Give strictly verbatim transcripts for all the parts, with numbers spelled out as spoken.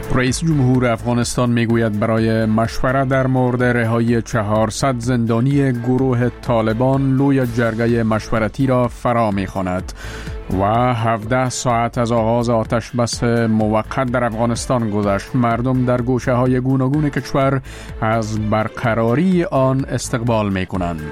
رئیس جمهور افغانستان میگوید برای مشورت در مورد رهایی چهارصد زندانی گروه طالبان لوی جرگه مشورتی را فرا می‌خواند و هفده ساعت از آغاز آتش بس موقت در افغانستان گذشت. مردم در گوشه‌های گوناگون کشور از برقراری آن استقبال می‌کنند.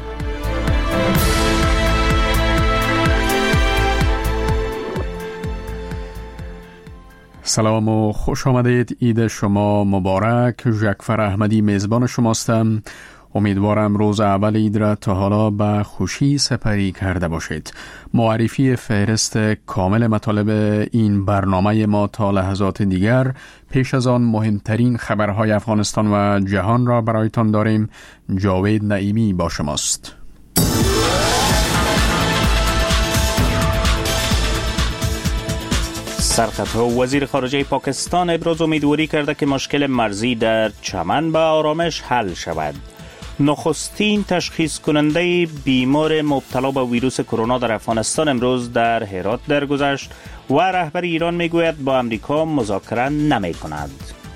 سلام و خوش آمدید. عید شما مبارک. جعفر احمدی میزبان شماستم. امیدوارم روز اول عید را تا حالا به خوشی سپری کرده باشید. معرفی فهرست کامل مطالب این برنامه ما تا لحظات دیگر. پیش از آن مهمترین خبرهای افغانستان و جهان را برایتان داریم. جاوید نعیمی با شماست. سرخطها وزیر خارجه پاکستان ابراز امیدواری کرده که مشکل مرزی در چمن به آرامش حل شود. نخستین تشخیص کننده بیمار مبتلا به ویروس کرونا در افغانستان امروز در هرات درگذشت و رهبر ایران میگوید با امریکا مذاکره نمی کند.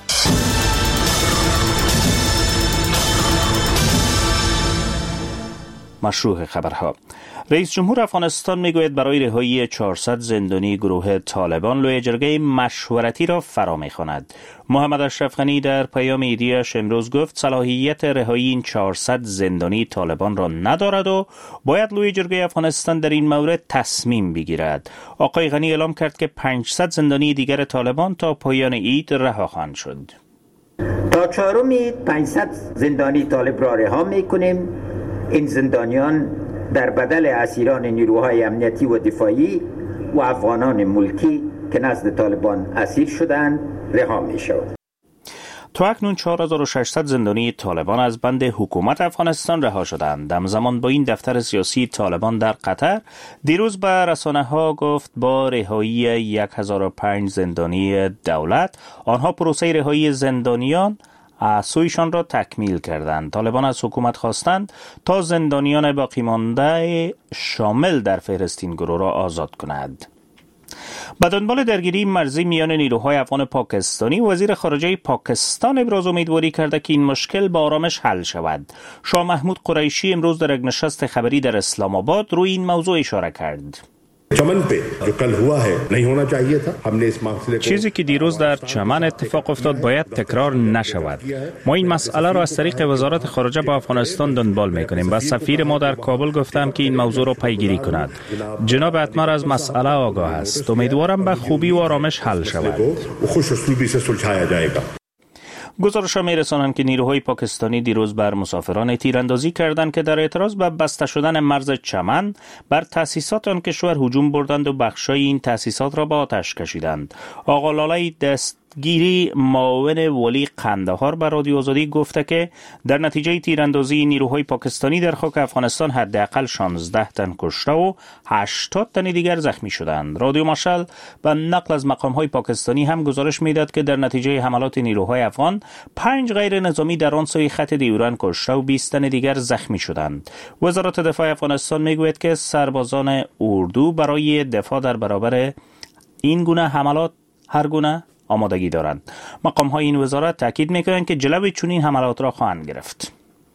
مشروع خبرها. رئیس جمهور افغانستان میگوید برای رهایی چهارصد زندانی گروه طالبان لوی جرگه مشورتی را فرا میخواند. محمد اشرف غنی در پیام عیدیش امروز گفت صلاحیت رهایی این چهارصد زندانی طالبان را ندارد و باید لوی جرگه افغانستان در این مورد تصمیم بگیرد. آقای غنی اعلام کرد که پانصد زندانی دیگر طالبان تا پایان عید رها خواهند شد. تا چهارم عید پانصد زندانی طالب را رها میکنیم. این زندانیان در بدل اسیران نیروهای امنیتی و دفاعی و افغانان ملکی که نزد طالبان اسیر شدند رها می شود. تا اکنون چهار هزار و ششصد زندانی طالبان از بند حکومت افغانستان رها شدند. همزمان با این دفتر سیاسی طالبان در قطر دیروز به رسانه ها گفت با رهایی هزار و پنج زندانی دولت آنها پروسه رهایی زندانیان سویشان را تکمیل کردند. طالبان از حکومت خواستند تا زندانیان باقی مانده شامل در فهرست این گروه را آزاد کند. به دنبال درگیری مرزی میان نیروهای افغان پاکستانی، وزیر خارجه پاکستان ابراز امیدواری کرده که این مشکل با آرامش حل شود. شاه محمود قریشی امروز در یک نشست خبری در اسلام آباد روی این موضوع اشاره کرد. چیزی که دیروز در چمن اتفاق افتاد باید تکرار نشود. ما این مسئله را از طریق وزارت خارجه با افغانستان دنبال میکنیم و سفیر ما در کابل گفتم که این موضوع را پیگیری کند. جناب اتمر از مسئله آگاه است. امیدوارم به خوبی و آرامش حل شود. گزارش‌ها می‌رسانند که نیروهای پاکستانی دیروز بر مسافران تیراندازی کردند که در اعتراض به بسته شدن مرز چمن بر تأسیسات آن کشور هجوم بردند و بخشای این تأسیسات را به آتش کشیدند. آقا لاله دستگیری معاون ولی قندهار به رادیو آزادی گفته که در نتیجه تیراندازی نیروهای پاکستانی در خاک افغانستان حداقل شانزده تن کشته و هشتاد تن دیگر زخمی شدند. رادیو مشعل به نقل از مقام‌های پاکستانی هم گزارش می‌داد که در نتیجه حملات نیروهای افغان پنج غیر نظامی در آن سوی خط دیوران کشته و بیست تن دیگر زخمی شدند. وزارت دفاع افغانستان میگوید که سربازان اردو برای دفاع در برابر این گونه حملات هر گونه آمادگی دارند. مقام‌های این وزارت تاکید می‌کنند که جلوی چنین حملات را خواهند گرفت.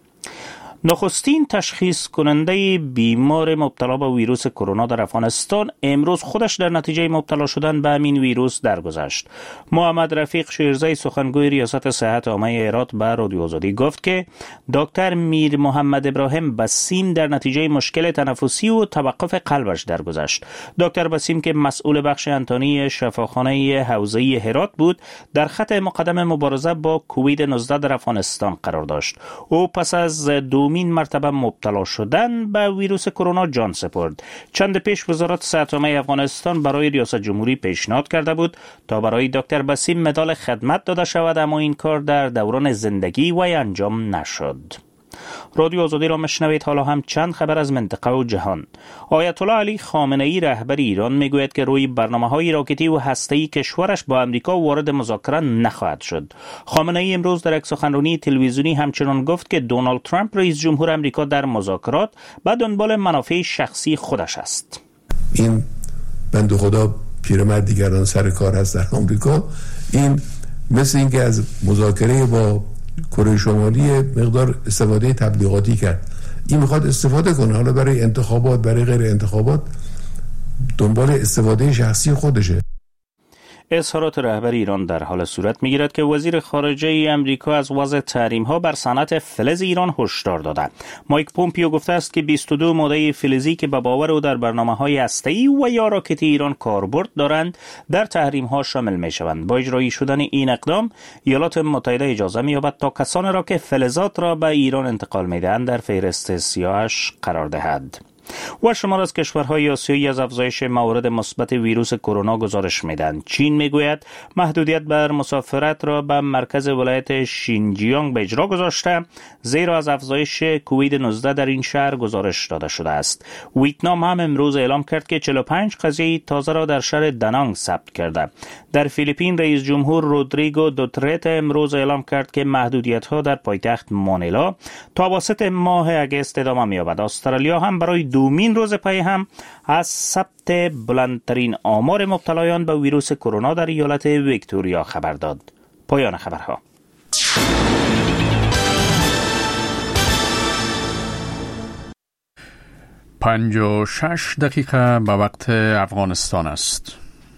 نخستین تشخیص کننده بیمار مبتلا به ویروس کرونا در افغانستان امروز خودش در نتیجه مبتلا شدن به همین ویروس درگذشت. محمد رفیق شیرزی سخنگوی ریاست صحت عامه هرات به رادیو آزادی گفت که دکتر میر محمد ابراهیم بسیم در نتیجه مشکل تنفسی و توقف قلبش درگذشت. دکتر بسیم که مسئول بخش انتانی شفاخانه حوزه‌ای هرات بود، در خط مقدم مبارزه با کووید نوزده در افغانستان قرار داشت. او پس از دو دومین مرتبه مبتلا شدن به ویروس کرونا جان سپرد. چند پیش وزارت صحت عامه افغانستان برای ریاست جمهوری پیشنهاد کرده بود تا برای دکتر بسیم مدال خدمت داده شود، اما این کار در دوران زندگی وی انجام نشد. رادیو آزادی را مشنوید. حالا هم چند خبر از منطقه و جهان. آیت الله علی خامنه ای رهبر ایران میگوید که روی برنامه‌های راکتی و هسته‌ای کشورش با آمریکا وارد مذاکره نخواهد شد. خامنه ای امروز در یک سخنرانی تلویزیونی همچنان گفت که دونالد ترامپ رئیس جمهور آمریکا در مذاکرات به دنبال منافع شخصی خودش است. این بنده خدا پیرمرد دیگران سر کار هست در آمریکا. این مثل اینکه از مذاکره با کره شمالی مقدار استفاده تبلیغاتی کرد. این میخواد استفاده کنه حالا برای انتخابات، برای غیر انتخابات، دنبال استفاده شخصی خودشه. اظهارات رهبر ایران در حال صورت میگیرد که وزیر خارجه امریکا از وضع تحریم ها بر صنعت فلز ایران هشدار داده. مایک پومپیو گفته است که بیست و دو ماده فلزی که به باور او در برنامه‌های هسته‌ای و یا راکتی ایران کاربرد دارند در تحریم ها شامل می شوند. با اجرایی شدن این اقدام ایالات متحده اجازه می‌یابد تا کسانی را که فلزات را به ایران انتقال می‌دهند در فهرست سیاهش قرار دهد. و شمار از کشورهای آسیایی از افزایش موارد مثبت ویروس کرونا گزارش میدن. چین میگوید محدودیت بر مسافرت را به مرکز ولایت شینجیانگ به اجرا گذاشته، زیرا از افزایش کووید نوزده در این شهر گزارش داده شده است. ویتنام هم امروز اعلام کرد که چهل و پنج قضیه تازه را در شهر دانانگ ثبت کرده. در فیلیپین رئیس جمهور رودریگو دوترته امروز اعلام کرد که محدودیت ها در پایتخت مانیلا تا واسط ماه اگست ادامه می‌یابد. استرالیا هم برای دومین روز پی هم از ثبت بلندترین آمار مبتلایان به ویروس کرونا در ایالت ویکتوریا خبر داد. پایان خبرها. پنج و شش دقیقه به وقت افغانستان است.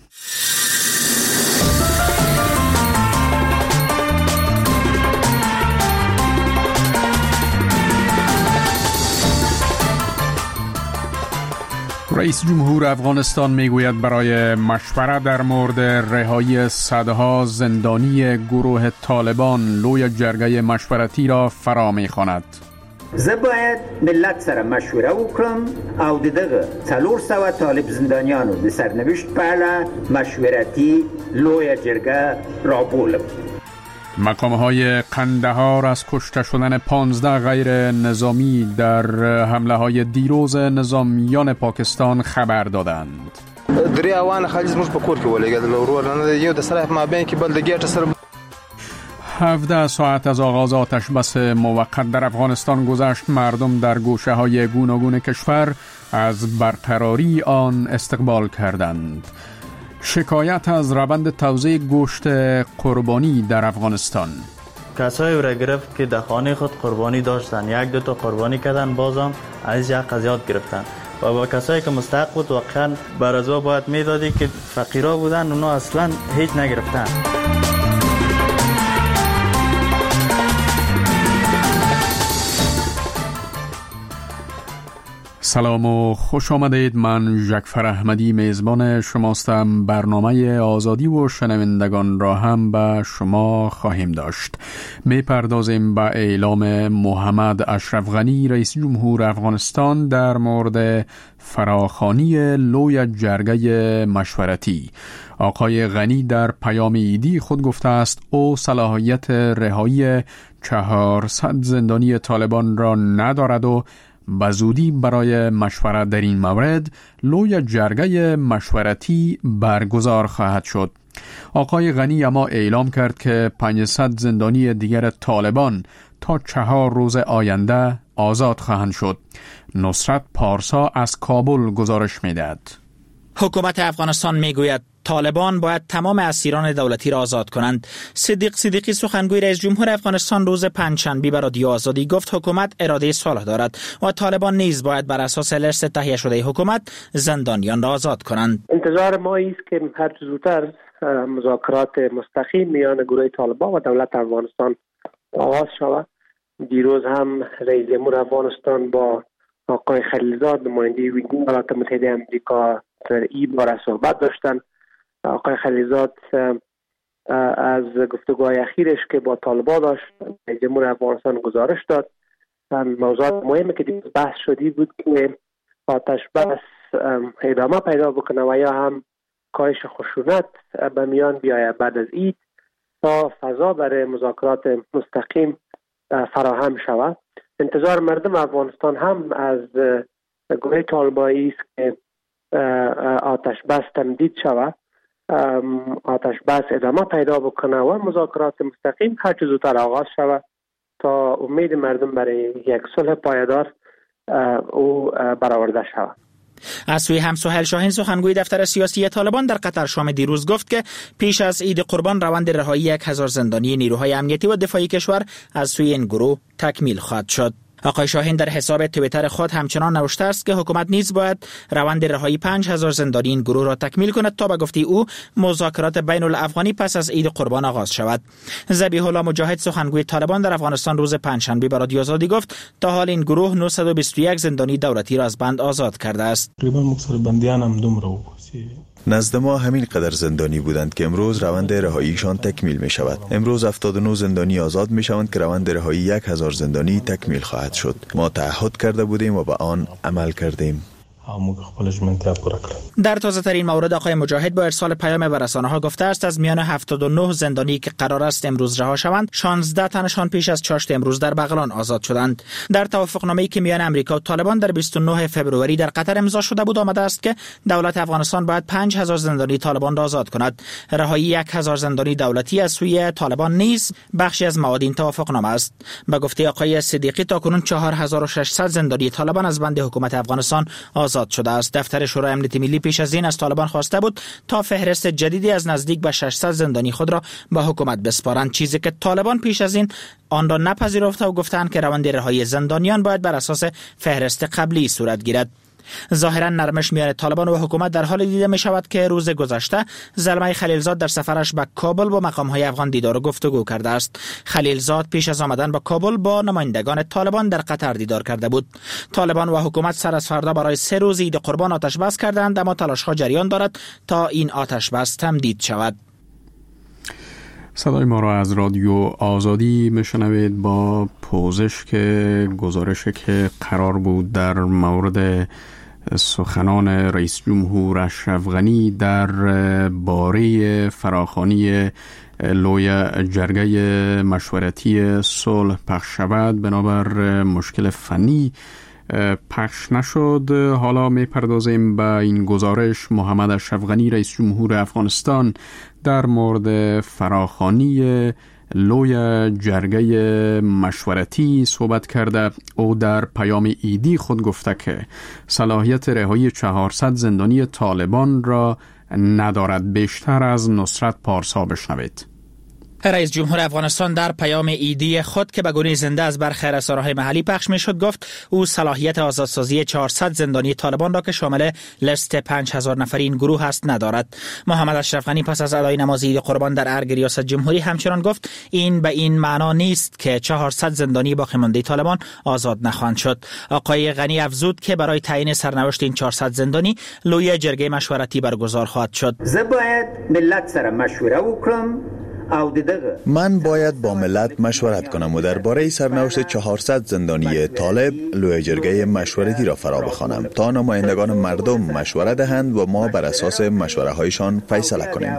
رئیس جمهور افغانستان میگوید برای مشورت در مورد رهایی صدها زندانی گروه طالبان لوی جرگه مشورتی را فرا میخواند. زه باید ملت سره مشوره وکړم او دغه څلور سوه طالب زندانیانو د سرنوشت په اړه مشورتي لویه جرګه رابولم. مقام‌های قندهار از کشته شدن پانزده غیر نظامی در حمله های دیروز نظامیان پاکستان خبر دادند. درې اوان خالص موږ په کور کې ولګېدل ورور نه یو د سره په مابین کې بل د ګیټ سره. هفده ساعت از آغاز آتش بس موقت در افغانستان گذشت. مردم در گوشه های گوناگون کشور از برقراری آن استقبال کردند. شکایت از روند توزیع گوشت قربانی در افغانستان. کسایی را گرفت که در خانه خود قربانی داشتن، یک دو تا قربانی کردن، بازم از یک قضیات گرفتن و با کسایی که مستحق بود واقعا برازوا باید میدادی که فقیرا بودن اونا اصلا هیچ نگرفتن. سلام و خوش آمدید. من جعفر احمدی میزبان شماستم. برنامه آزادی و شنوندگان را هم به شما خواهیم داشت. می پردازیم به اعلام محمد اشرف غنی رئیس جمهور افغانستان در مورد فراخوانی لوی جرگه مشورتی. آقای غنی در پیام ایدی خود گفته است او صلاحیت رهایی چهارصد زندانی طالبان را ندارد و به زودی برای مشورت در این مورد لوی جرگه مشورتی برگزار خواهد شد. آقای غنی اما اعلام کرد که پانصد زندانی دیگر طالبان تا چهار روز آینده آزاد خواهند شد. نصرت پارسا از کابل گزارش می‌دهد. حکومت افغانستان میگوید طالبان باید تمام اسیران دولتی را آزاد کنند. صدیق صدیقی سخنگوی رئیس جمهور افغانستان روز پنجشنبه به رادیو آزادی گفت حکومت اراده صلح دارد و طالبان نیز باید بر اساس لیست تهیه شده حکومت زندانیان را آزاد کنند. انتظار ما است که هر زودتر مذاکرات مستقیم میان گروه طالبان و دولت افغانستان آغاز شود. دیروز هم رئیس جمهور افغانستان با آقای خلیلزاد نماینده ایالات متحده آمریکا در این باره صحبت داشتند. آقای خلیلزاد از گفتگوهای اخیرش که با طالبان داشت رئیس جمهور افغانستان گزارش داد. موضوعات مهمی که دیروز بحث شدی بود که آتش بس ادامه پیدا بکنه و یا هم کاهش خشونت به میان بیاید بعد از عید تا فضا برای مذاکرات مستقیم فراهم شود. انتظار مردم افغانستان هم از گروه طالبانی است که آتش بس تمدید شود، آتش بس ادامه پیدا بکنه و مذاکرات مستقیم هر چه زودتر آغاز شود تا امید مردم برای یک صلح پایدار او برآورده شود. از سوی هم سهیل شاهین سخنگوی دفتر سیاسی طالبان در قطر شام دیروز گفت که پیش از عید قربان روند رهایی یک هزار زندانی نیروهای امنیتی و دفاعی کشور از سوی این گروه تکمیل خواهد شد. آقای شاهین در حساب توییتر خود همچنان نوشته است که حکومت نیز باید روند رهایی پنج هزار زندانی این گروه را تکمیل کند تا به گفته او مذاکرات بین الافغانی پس از عید قربان آغاز شود. ذبیح الله مجاهد سخنگوی طالبان در افغانستان روز پنجشنبه به رادیو آزادی گفت تا حال این گروه نهصد و بیست و یک زندانی دولتی را از بند آزاد کرده است. تقریبا مکثر بندیان هم دومره نزد ما همین قدر زندانی بودند که امروز روند رهاییشان تکمیل می شود. امروز هفتاد و نه زندانی آزاد می شوند که روند رهایی یک هزار زندانی تکمیل خواهد شد. ما تعهد کرده بودیم و به آن عمل کردیم. در تازه ترین مورد آقای مجاهد با ارسال پیام به رسانه‌ها گفته است از میان هفتاد و نه زندانی که قرار است امروز رها شوند شانزده تنشان پیش از چاشت امروز در بغلان آزاد شدند. در توافقنامه‌ای که میان امریکا و طالبان در بیست و نه فوریه در قطر امضا شده بود آمده است که دولت افغانستان باید پنج هزار زندانی طالبان را آزاد کند. رهایی یک هزار زندانی دولتی از سوی طالبان نیز بخشی از مواد این توافقنامه است. به گفته آقای صدیقی تاکنون چهار هزار و ششصد زندانی طالبان از بند حکومت افغانستان آزاد شده است. دفتر شورای امنیت ملی پیش از این از طالبان خواسته بود تا فهرست جدیدی از نزدیک به ششصد زندانی خود را به حکومت بسپارند، چیزی که طالبان پیش از این آن را نپذیرفته و گفتند که روند رهایی زندانیان باید بر اساس فهرست قبلی صورت گیرد. ظاهرا نرمش میان طالبان و حکومت در حال دیده می شود که روز گذشته زلمه خلیلزاد در سفرش به کابل با مقام‌های افغان دیدار و گفتگو کرده است. خلیلزاد پیش از آمدن به کابل با نمایندگان طالبان در قطر دیدار کرده بود. طالبان و حکومت سر از فردا برای سه روز عید قربان آتش بس کردند، اما تلاش‌ها جریان دارد تا این آتش بس تمدید شود. صدای ما را از رادیو آزادی میشنوید با پوزش که گزارشی که قرار بود در مورد سخنان رئیس جمهور اشرف غنی در باره فراخوانی لوی جرگه مشورتی صلح پخش شود بنابر مشکل فنی پخش نشد. حالا میپردازیم به این گزارش. محمد اشرف غنی رئیس جمهور افغانستان در مورد فراخوانی لوی جرگه مشورتی صحبت کرده. او در پیام ایدی خود گفته که صلاحیت رهایی چهارصد زندانی طالبان را ندارد. بیشتر از نصرت پارسا بشنوید. رئیس جمهور افغانستان در پیام ایدی خود که به گونه زنده از برخی رسانه‌های محلی پخش می‌شد گفت او صلاحیت آزادسازی چهارصد زندانی طالبان را که شامل لیست پنج هزار نفری این گروه است ندارد. محمد اشرف غنی پس از ادای نماز عید قربان در ارگ ریاست جمهوری همچنان گفت این به این معنا نیست که چهارصد زندانی باقی مانده طالبان آزاد نخواهند شد. آقای غنی افزود که برای تعیین سرنوشت این چهارصد زندانی لوی جرگه مشورتی برگزار خواهد شد. زباید ملت سره مشوره وکړم. من باید با ملت مشورت کنم و درباره سرنوشت چهارصد زندانی طالب لوی جرگه مشورتی را فرا بخوانم تا نمایندگان مردم مشوره دهند و ما بر اساس مشوره هایشان فیصله کنیم.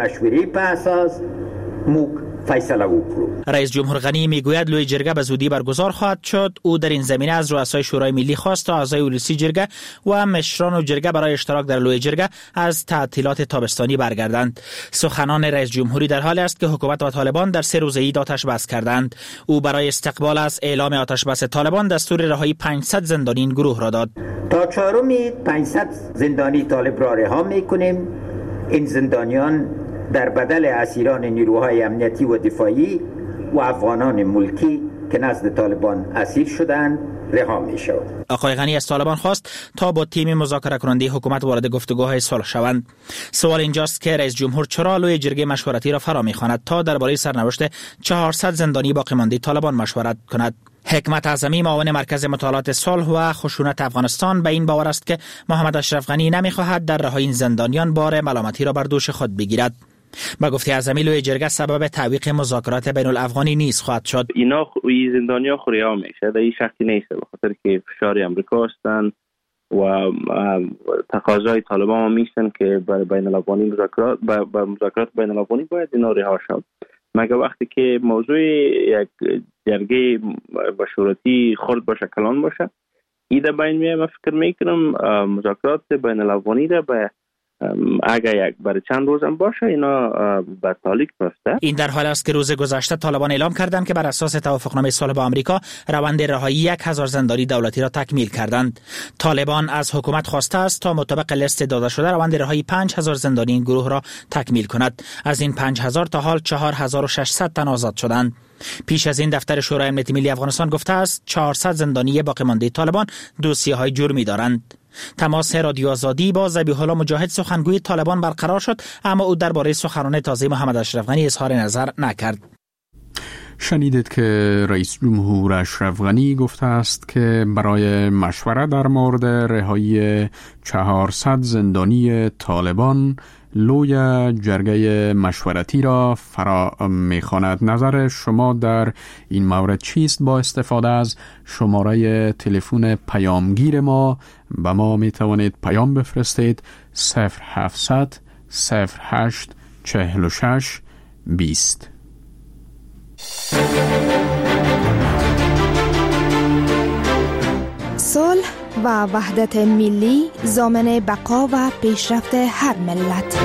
رئیس جمهور غنی میگوید لوی جرگه به زودی برگزار خواهد شد. او در این زمینه از رؤسای شورای ملی خواست تا اعضای اولوسی جرگه و مشران و جرگه برای اشتراک در لوی جرگه از تعطیلات تابستانی برگردند. سخنان رئیس جمهوری در حال است که حکومت و طالبان در سه روز عید آتش بس کردند. او برای استقبال از اعلام آتش بس طالبان دستور رهایی پانصد زندانی این گروه را داد. تا چهارم پانصد زندانی طالب را رها می‌کنیم. این زندانیان در بدل اسیران نیروهای امنیتی و دفاعی و افغانان ملکی که نزد طالبان اسیر شدند رها می شود. آقای غنی از طالبان خواست تا با تیم مذاکره کننده حکومت وارد گفتگوهای صلح شوند. سوال اینجاست که رئیس جمهور چرا لوی جرگه مشورتی را فرا می‌خواند تا درباره سرنوشت چهارصد زندانی باقی مانده طالبان مشورت کند. حکمت اعظمی معاون مرکز مطالعات صلح و خشونت افغانستان به این باور است که محمد اشرف غنی نمی‌خواهد در رهایی این زندانیان بار ملامتی را بر دوش خود بگیرد. با گفته اعظمی لوی جرگه سبب تعویق مذاکرات بین الافغانی نیز خواهد شد. اینا این زندانیا خوریا میشه، در این شخصی نیست، به خاطر که فشار امریکا هستند و تقاضای طالبان هم میشن که برای بین الافغانی مذاکرات با مذاکرات بین الافغانی باید اینا رها شد. مگه وقتی که موضوع یک جرگه مشورتی خرد باشه کلان باشه ایده بین میه، من فکر میکنم مذاکرات بین الافغانی را به اگر یک برای چند روز هم باشه اینا به تالیک میفته. این در حال است که روز گذشته طالبان اعلام کردند که بر اساس توافقنامه صلح با آمریکا روند رهایی یک هزار زندانی دولتی را تکمیل کردند. طالبان از حکومت خواسته است تا مطابق لیست داده شده روند رهایی پنج هزار زندانی این گروه را تکمیل کند. از این پنج هزار تا حال چهار هزار و ششصد تن آزاد شدند. پیش از این دفتر شورای امنیت ملی افغانستان گفته است چهارصد زندانی باقی مانده طالبان دوسیه‌های جرمی دارند. تماس رادیو آزادی با ذبیح الله مجاهد سخنگوی طالبان برقرار شد، اما او درباره سخنان تازه محمد اشرف غنی اظهار نظر نکرد. شنیدید که رئیس جمهور اشرف غنی گفته است که برای مشورت در مورد رهایی چهارصد زندانی طالبان لوی جرگه مشورتی را فرا می‌خواند. نظر شما در این مورد چیست؟ با استفاده از شماره تلفن پیامگیر ما به ما می توانید پیام بفرستید صفر هفتصد صفر هشت چهل و شش بیست. صلح و وحدت ملی ضامن بقا و پیشرفت هر ملت.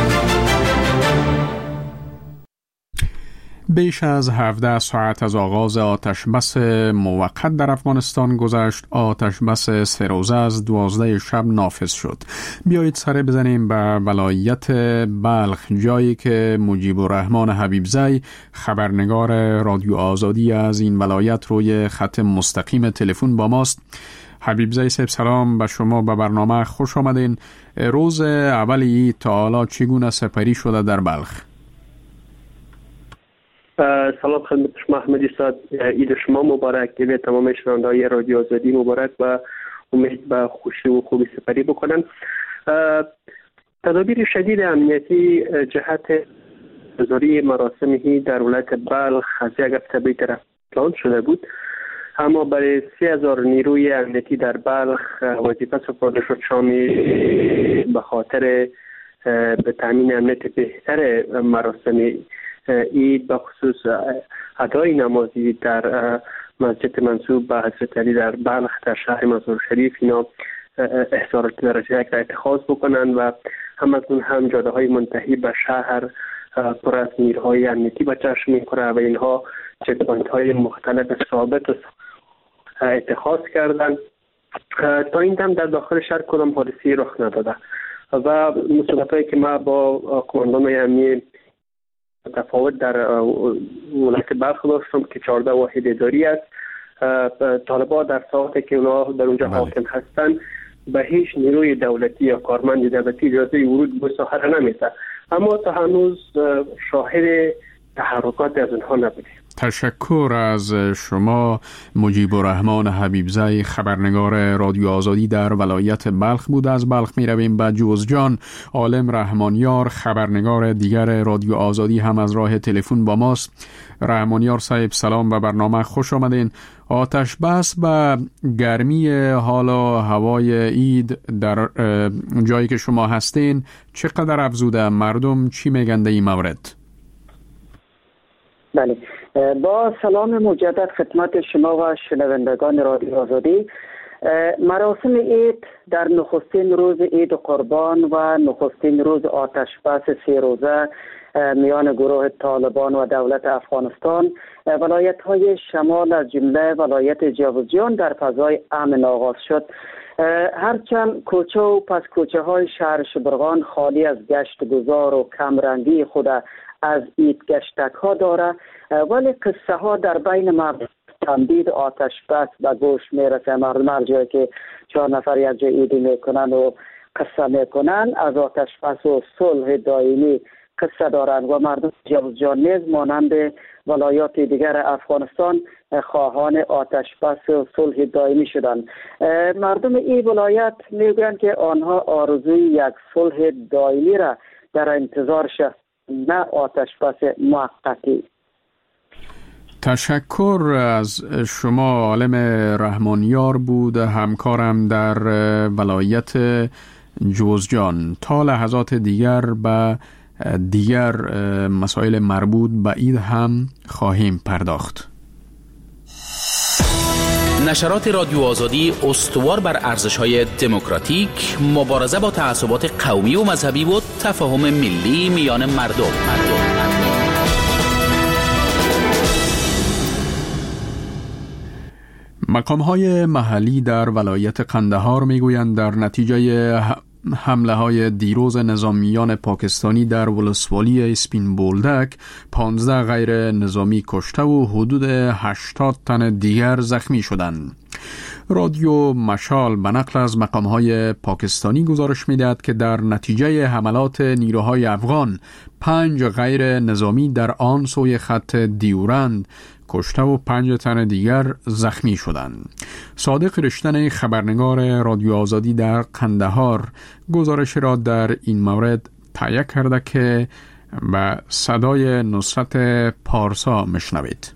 بیش از هفده ساعت از آغاز آتش بس موقت در افغانستان گذشت. آتش بس سه روزه از دوازده شب نافذ شد. بیایید سر بزنیم به ولایت بلخ، جایی که مجیب الرحمن حبیبزی خبرنگار رادیو آزادی از این ولایت روی خط مستقیم تلفن با ماست. حبیبزی صاحب سلام به شما، به برنامه خوش آمدین. روز اول عید تا حالا چگونه سپری شده در بلخ؟ سلام خدمت شما احمدی صاحب، عید شما مبارک، عید تمام شنوندگان رادیو آزادی مبارک و امید به خوشی و خوبی سپری بکنن. تدابیر شدید امنیتی جهت گزاری مراسمی در ولایت بلخ از یک هفته بیشتر پلان شده بود، اما برای سی هزار نیروی امنیتی در بلخ وظیفه سپرده شد شامی به خاطر به تامین امنیت بهتر مراسم عید، به خصوص ادای نمازی در مسجد منسوب به حضرت علی در بلخ در شهر مزار شریف اینا احضارات درجه یک را اتخاذ بکنند و همکنون هم جاده های منتهی به شهر پر از نیروهای امنیتی به چشم می‌خوره و اینها چک پوینت های مختلف ثابت اتخاذ کردند. تا این دم در داخل شهر کدام حادثه‌ای رخ نداده و مصاحبه‌ای که ما با کماندان امنیتی تفاوت در ولایت بلخ داشتم که چهارده واحد اداری است. طالبان در ساعتی که اونا در اونجا حاکم هستند به هیچ نیروی دولتی یا کارمند دولتی اجازه ورود به ساحه نمیده، اما تا هنوز شاهد تحرکات از اونها نبودیم. تشکر از شما مجیب الرحمن حبیبزی خبرنگار رادیو آزادی در ولایت بلخ بود. از بلخ می رویم به جوزجان. عالم رحمانیار خبرنگار دیگر رادیو آزادی هم از راه تلفن با ماست. رحمانیار صاحب سلام، به برنامه خوش آمدین. آتش بس به گرمی حال و هوای عید در جایی که شما هستین چقدر افزوده؟ مردم چی میگن در این مورد؟ بله، با سلام مجدد خدمت شما و شنوندگان رادیو آزادی. مراسم عید در نخستین روز عید قربان و نخستین روز آتش بس سه روزه میان گروه طالبان و دولت افغانستان ولایت های شمال از جمله ولایت جوزجان در فضای امن آغاز شد. هرچند کوچه و پس کوچه های شهر شبرغان خالی از گشت گذار و کمرنگی خود از عید گشتک ها داره، ولی قصه ها در بین مردم تمدید آتش بس به گوش میرسه. مردم هر جایی که چهار نفر یک جای عیدی میکنن و قصه میکنن از آتش بس و صلح دائمی قصه دارند و مردم جوزجان نیز مانند ولایات دیگر افغانستان خواهان آتش بس و صلح دائمی شدند. مردم این ولایت میگویند که آنها آرزوی یک صلح دائمی را در انتظار شد، نه آتش بس موقتی. تشکر از شما. عالم رحمانیار بود، همکارم در ولایت جوزجان. تا لحظات دیگر به دیگر مسائل مربوط به عید هم خواهیم پرداخت. نشرات رادیو آزادی استوار بر ارزش‌های دموکراتیک، مبارزه با تعصبات قومی و مذهبی و تفاهم ملی میان مردم. مردم. مقام‌های محلی در ولایت قندهار میگویند در نتیجه حمله های دیروز نظامیان پاکستانی در ولسوالی اسپین بولدک پانزده غیر نظامی کشته و حدود هشتاد تن دیگر زخمی شدند. رادیو مشال به نقل از مقام‌های پاکستانی گزارش می‌دهد که در نتیجه حملات نیروهای افغان پنج غیر نظامی در آن سوی خط دیورند کشته و پنج تن دیگر زخمی شدند. صادق رشتن خبرنگار رادیو آزادی در قندهار گزارش را در این مورد تهیه کرده که به صدای نصرت پارسا مشنوید.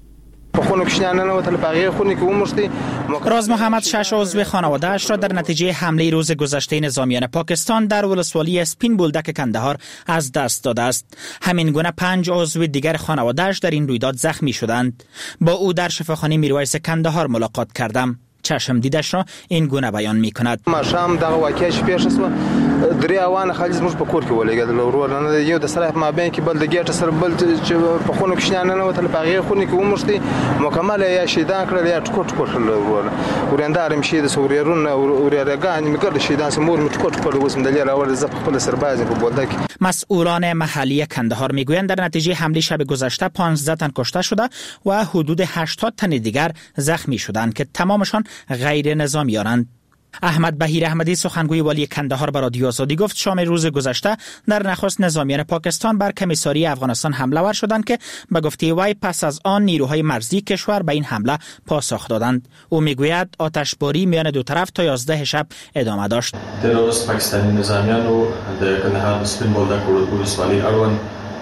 راز محمد شش عضو خانواده‌اش را در نتیجه حمله روز گذشته نظامیان پاکستان در ولسوالی اسپین بولدک کندهار از دست داده است. همین گونه پنج عضو دیگر خانواده‌اش در این رویداد زخمی شدند. با او در شفاخانه میرویس کندهار ملاقات کردم. چشم دیدش را این گونه بیان می کند. ما شام دغه واقعیت پیش شو درې اوان خالص موږ په کور کې ولګېدل ورور نه یو د سره ما بین کې بل د ګټ سره بل چې په خونو کې شنه نه وتل پاغه خونې کې ومشتي مکمل یا شیدان کړل یا ټکوټ ټکوټ ورور ورندارم شي د سوريرون وريرګان میګر شیدان سمور ټکوټ ټکوټ وسم د لیر اول ز خپل سرباز په بولدک. مسئولان محلی کندهار میگویند در نتیجه حمله شب گذشته پانزده تن کشته شده و حدود هشتاد تن دیگر زخمی شدند که تمامشان غیر نظامیانند. احمد بهیر احمدی سخنگوی والی کندهار به رادیو آزادی گفت شام روز گذشته در نخست نظامیان پاکستان بر کمیساری افغانستان حمله ور شدند که به گفته وی پس از آن نیروهای مرزی کشور به این حمله پاسخ دادند. او میگوید آتشباری میان دو طرف تا یازده شب ادامه داشت. تروریست پاکستانی نظامیان و د کندهار سپین بولدک ولسوالۍ اړوند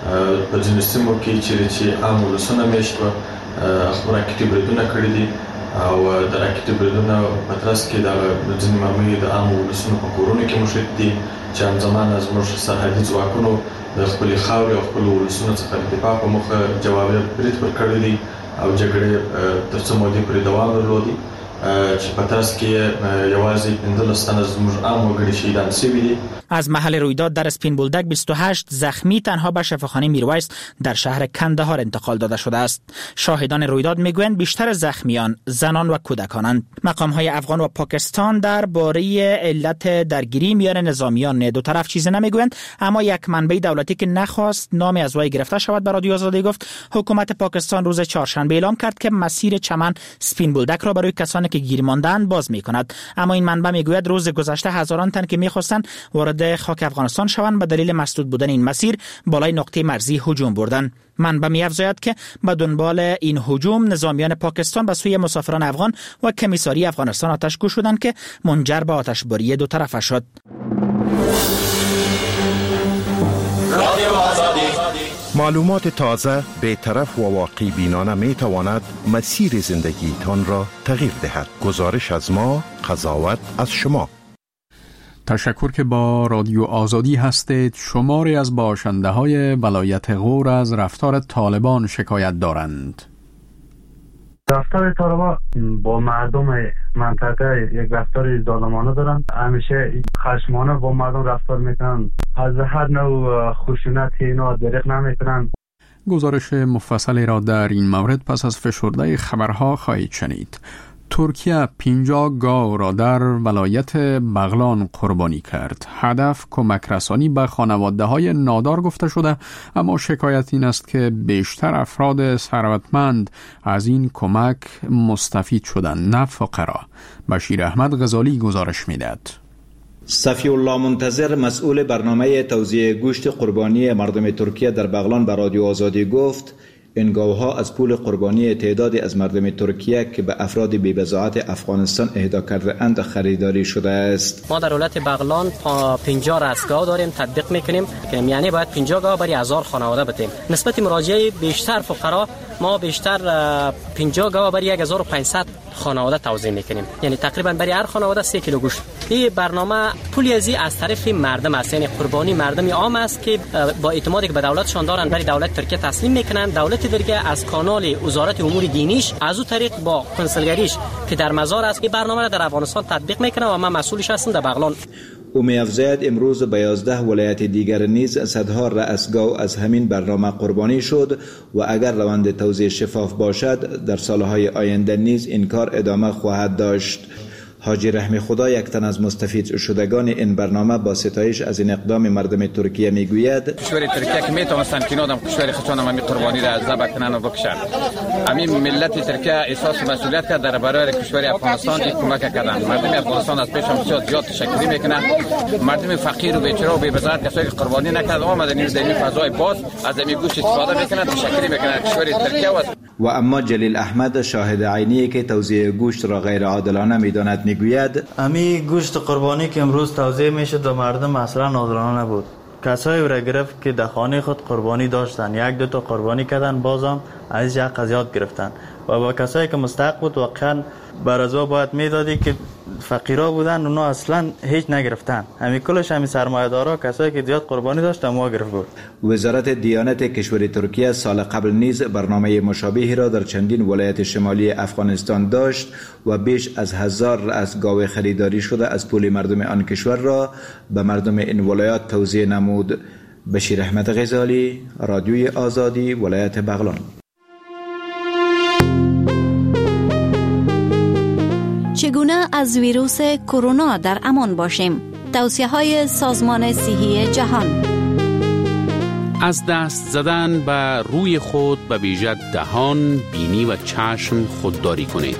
په ځینو سیمو کې چیرې چې عام ولسونه میشت و خبره کې بریدونه کړي دي او د راکټ بریدونه په ترڅ کې د ځینې معمولي د عام ولسونو په کورونو کې مشت دي چې همزمان زموږ سرحدي ځواکونو د خپلې خاورې او خپلو ولسونو څخه د دفاع په موخه جوابي برید ورکړی دي او جګړې تر څو مودې پورې دوام درلودي چې په ترڅ کې یوازې پنځلس تنه زموږ عام وګړي شهیدان شوي دي. از محل رویداد در اسپین بولدک بیست و هشت زخمی تنها به شفاخانه میرویس در شهر کندهار انتقال داده شده است. شاهدان رویداد میگویند بیشتر زخمیان زنان و کودکانند. مقام‌های افغان و پاکستان درباره علت درگیری میان نظامیان دو طرف چیزی نمیگویند، اما یک منبع دولتی که نخواست نام از وی گرفته شود به رادیو آزادی گفت حکومت پاکستان روز چهارشنبه اعلام کرد که مسیر چمن اسپین بولدک را برای کسانی که گیر ماندند باز می‌کند. اما این منبع میگوید روز گذشته هزاران تن که می‌خواستند وارد خاک افغانستان شوند به دلیل مسدود بودن این مسیر بالای نقطه مرزی هجوم بردند. منبع می‌افزاید که به دنبال این هجوم نظامیان پاکستان به سوی مسافران افغان و کمیساری افغانستان آتش‌گو شدند که منجر به آتشباری دو طرفه شد. معلومات تازه، بی‌طرف و واقعی بینانه می تواند مسیر زندگی تان را تغییر دهد. گزارش از ما، قضاوت از شما. تشکر که با رادیو آزادی هستید. شماری از باشنده های ولایت غور از رفتار طالبان شکایت دارند. رفتار طالبان با مردم منطقه یک رفتار ظالمانه دارند. همیشه خشمانه با مردم رفتار میکنند. از هر نوع خشونت اینا دریغ نمیکنند. گزارش مفصلی را در این مورد پس از فشرده خبرها خواهید شنید. ترکیه پنجاه گاو را در ولایت بغلان قربانی کرد. هدف کمک رسانی به خانواده های نادار گفته شده، اما شکایت این است که بیشتر افراد ثروتمند از این کمک مستفید شدند، نه فقرا. بشیر احمد غزالی گزارش میدهد. صفی الله منتظر مسئول برنامه توزیع گوشت قربانی مردم ترکیه در بغلان به رادیو آزادی گفت این گاوها از پول قربانی تعدادی از مردم ترکیه که به افراد بی‌بضاعت افغانستان اهدا کرده اند خریداری شده است. ما در ولایت بغلان پنجاه رستگاه داریم، تطبیق میکنیم که یعنی باید پنجاه گاو برای هزار خانواده بدیم. نسبت مراجعه بیشتر فقرا ما بیشتر پنجاه گاوا برای هزار و پانصد خانواده توزیع میکنیم، یعنی تقریبا برای هر خانواده سه کیلو گوشت. این برنامه پولی ازی از طرف مردم است، یعنی قربانی مردم عام است که با اعتمادی که به دولتشان دارن برای دولت ترکیه تسلیم میکنن. دولت ترکیه از کانال وزارت امور دینیش از او طریق با کنسولگریش که در مزار است این برنامه را در افغانستان تطبیق میکنه و من مسئولش هستم در بغلان. او می‌افزاید امروز به یازده ولایت دیگر نیز صدها رأسگاه از همین برنامه قربانی شد و اگر روند توزیع شفاف باشد در سالهای آینده نیز این کار ادامه خواهد داشت. حاجی رحمی خدا یک تن از مستفید شدگان این برنامه با ستایش از این اقدام مردم ترکیه میگوید کشور ترکیه که میتونستن که نادم کشور خودشان هم قربانی را ذبح کنن و بکشن. همین ملت ترکیه احساس مسئولیت کرد در برابر کشور افغانستان این کمک کردن. مردم افغانستان از پیش هم بسیار زیاد تشکری میکنن. مردم فقیر و بیچاره و بی‌بضاعت کسایی که قربانی نکرد آمدن این زمین فضای باز از این گوشت استفاده میکنن، تشکری میکنن کشور ترکیه. و اما جلیل احمد شاهد عینی که توزیع گوشت را غیر عادلانه میداند میگوید امی گوشت قربانی که امروز توزیع میشد و مردم اصلا عادلانه نبود. کسایی را گرفت که در خانه خود قربانی داشتن، یک دو تا قربانی کردن، بازم از یک قضیات گرفتن و با کسایی که مستحق بود واقعا برازوا باید میدادی که فقیرا بودن اونا اصلا هیچ نگرفتن. همین کلش همین سرمایه‌دارا کسایی که زیاد قربانی داشتن ما گرفت بود. وزارت دیانت کشور ترکیه سال قبل نیز برنامه مشابهی را در چندین ولایت شمالی افغانستان داشت و بیش از هزار رأس گاو خریداری شده از پول مردم آن کشور را به مردم این ولایات توزیع نمود. بشیر احمد غزالی، رادیوی آزادی، ولایت بغلان. چگونه از ویروس کرونا در امان باشیم؟ توصیه‌های سازمان صحی جهان. از دست زدن به روی خود به ویژه دهان، بینی و چشم خودداری کنید.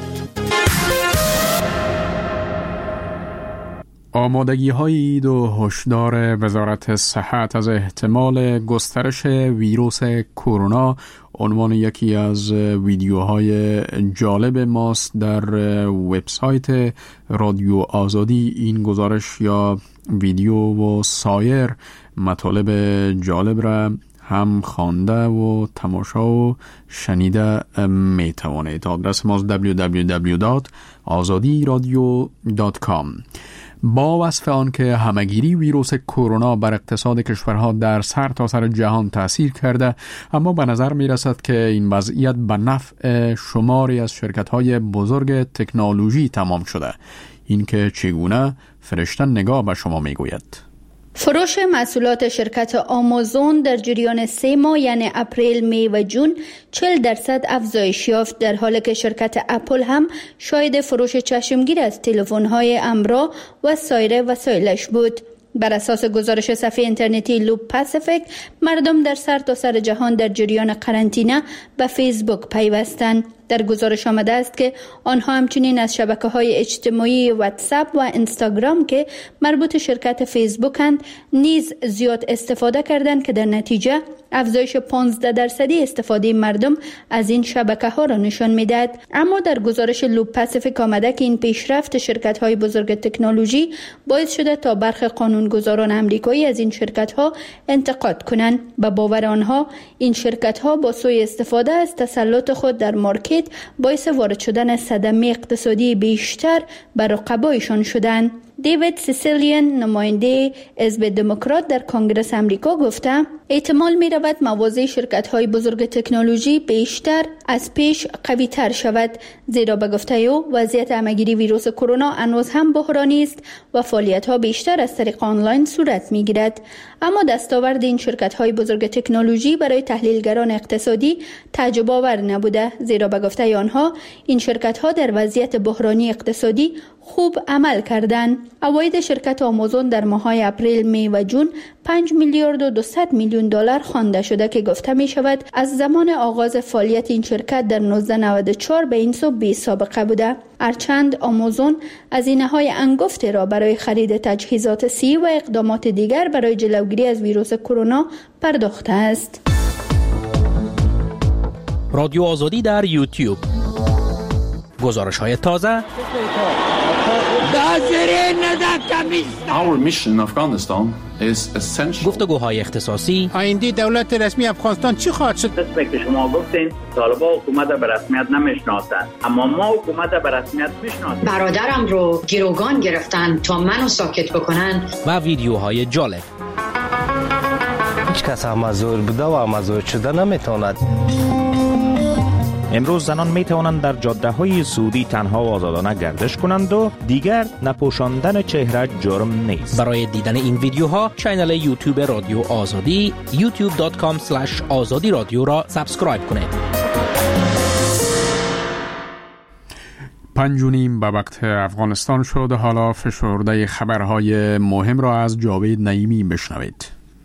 آمادگی های عید و هشدار وزارت صحت از احتمال گسترش ویروس کرونا عنوان یکی از ویدیوهای جالب ماست. در وبسایت رادیو آزادی این گزارش یا ویدیو و سایر مطالب جالب را هم خوانده و تماشا و شنیده می توانید. آدرس ما دبلیو دبلیو دبلیو دات آزادی رادیو دات کام. با وصف آن که همگیری ویروس کرونا بر اقتصاد کشورها در سر تا سر جهان تأثیر کرده، اما به نظر می رسد که این وضعیت به نفع شماری از شرکت‌های بزرگ تکنولوژی تمام شده. این که چگونه؟ فرشته نگاه به شما می گوید. فروش محصولات شرکت آمازون در جریان سه ماه یعنی اپریل، می و جون چهل درصد افزایش یافت، در حالی که شرکت اپل هم شاهد فروش چشمگیر از تلفن‌های امرا و سایر وسایلش بود. بر اساس گزارش صفحه اینترنتی لوپ پاسیفیک، مردم در سر تا سر جهان در جریان قرنطینه به فیسبوک پیوستند. در گزارش آمده است که آنها همچنین از شبکه‌های اجتماعی واتساپ و اینستاگرام که مربوط شرکت فیسبوکند نیز زیاد استفاده کردند که در نتیجه افزایش پانزده درصدی استفاده مردم از این شبکه‌ها را نشان می‌دهد. اما در گزارش لوپ پاسیفیک آمده که این پیشرفت شرکت‌های بزرگ تکنولوژی باعث شده تا برخی قانونگذاران آمریکایی از این شرکت‌ها انتقاد کنند. به باور آنها این شرکت‌ها با سوء استفاده از تسلط خود در مارکت باعث وارد شدن صدمه اقتصادی بیشتر بر رقبایشان شدند. دیوید سیسیلیان، نماینده حزب دموکرات در کنگره آمریکا، گفته احتمال می رود مواضع شرکت های بزرگ تکنولوژی بیشتر از پیش قوی تر شود، زیرا به گفته او وضعیت همگیری ویروس کرونا هنوز هم بحرانی است و فعالیت ها بیشتر از طریق آنلاین صورت می گیرد. اما دستاورد این شرکت های بزرگ تکنولوژی برای تحلیلگران اقتصادی تعجب آور نبوده، زیرا به گفته آنها این شرکت ها در وضعیت بحرانی اقتصادی خوب عمل کردند. عواید شرکت آمازون در ماه‌های اپریل، می و جون پنج میلیارد و دویست میلیون دلار خوانده شده که گفته می شود از زمان آغاز فعالیت این شرکت در نوزده نود و چهار به این سو بی سابقه بوده. هرچند آمازون هزینه‌های انگفتی را برای خرید تجهیزات صحی و اقدامات دیگر برای جلوگیری از ویروس کرونا پرداخته است. رادیو آزادی در یوتیوب. گزارش‌های تازه، Our mission in Afghanistan is essential. گفتگوهای اختصاصی. آینده دولت رسمی افغانستان چی خواهد شد؟ مثل که شما گفتین طالبان حکومت به رسمیت نمیشناسند، اما ما حکومت به رسمیت میشناسیم. برادرم رو گروگان گرفتن تا منو ساکت بکنن. و ویدیوهای جالب. هیچ کس مزور بوده و مزور شده نمیتواند. امروز زنان می توانند در جاده های سعودی تنها و آزادانه گردش کنند و دیگر نپوشاندن چهره جرم نیست. برای دیدن این ویدیوها کانال یوتیوب رادیو آزادی یوتیوب دات کام اسلش آزادی رادیو را سابسکرایب کنید. پنج و نیم به وقت افغانستان شد. حالا فشرده خبرهای مهم را از جاوید نعیمی بشنوید.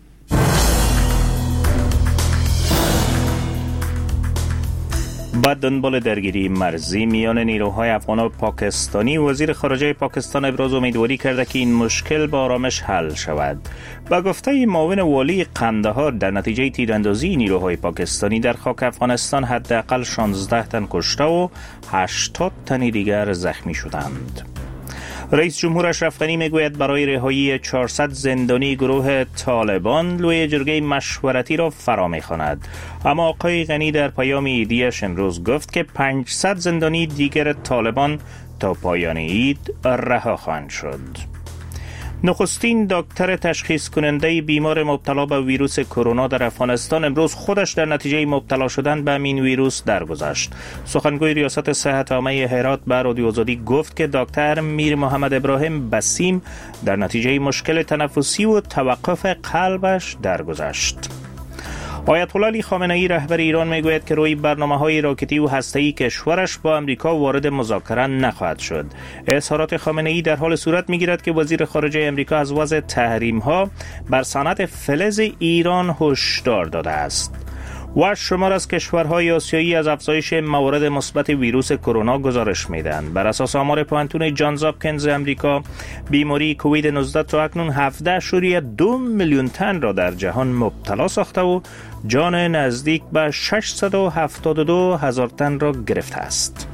بعد دنبال درگیری مرزی میان نیروهای افغان و پاکستانی، وزیر خارجه پاکستان ابراز امیدواری کرده که این مشکل با آرامش حل شود. با گفته معاون والی قندهار، در نتیجه تیراندازی نیروهای پاکستانی در خاک افغانستان حداقل شانزده تن کشته و هشتاد تن دیگر زخمی شدند. رئیس جمهور اشرف غنی میگوید برای رهایی چهارصد زندانی گروه طالبان لوی جرگه مشورتی را فرا می‌خواند. اما آقای غنی در پیام عیدیش امروز گفت که پانصد زندانی دیگر طالبان تا پایان عید رها خواهند شد. نخستین دکتر تشخیص کننده بیمار مبتلا به ویروس کرونا در افغانستان امروز خودش در نتیجه مبتلا شدن به این ویروس درگذشت. سخنگوی ریاست صحت عامه هرات به رادیو آزادی گفت که دکتر میر محمد ابراهیم بسیم در نتیجه مشکل تنفسی و توقف قلبش درگذشت. آیت الله علی خامنه ای رهبر ایران میگوید که روی برنامه‌های راکتی و هسته‌ای کشورش با امریکا وارد مذاکره نخواهد شد. اظهارات خامنه ای در حال صورت میگیرد که وزیر خارجه امریکا از وضع تحریم‌ها بر صنعت فلز ایران هشدار داده است. و شمار از کشورهای آسیایی از افزایش موارد مثبت ویروس کرونا گزارش میدن. بر اساس آمار پوانتون جانز هاپکینز امریکا، بیماری کووید نوزده تا اکنون هفده اشاریه دو میلیون تن را در جهان مبتلا ساخته و جان نزدیک به ششصد و هفتاد و دو هزار تن را گرفته است.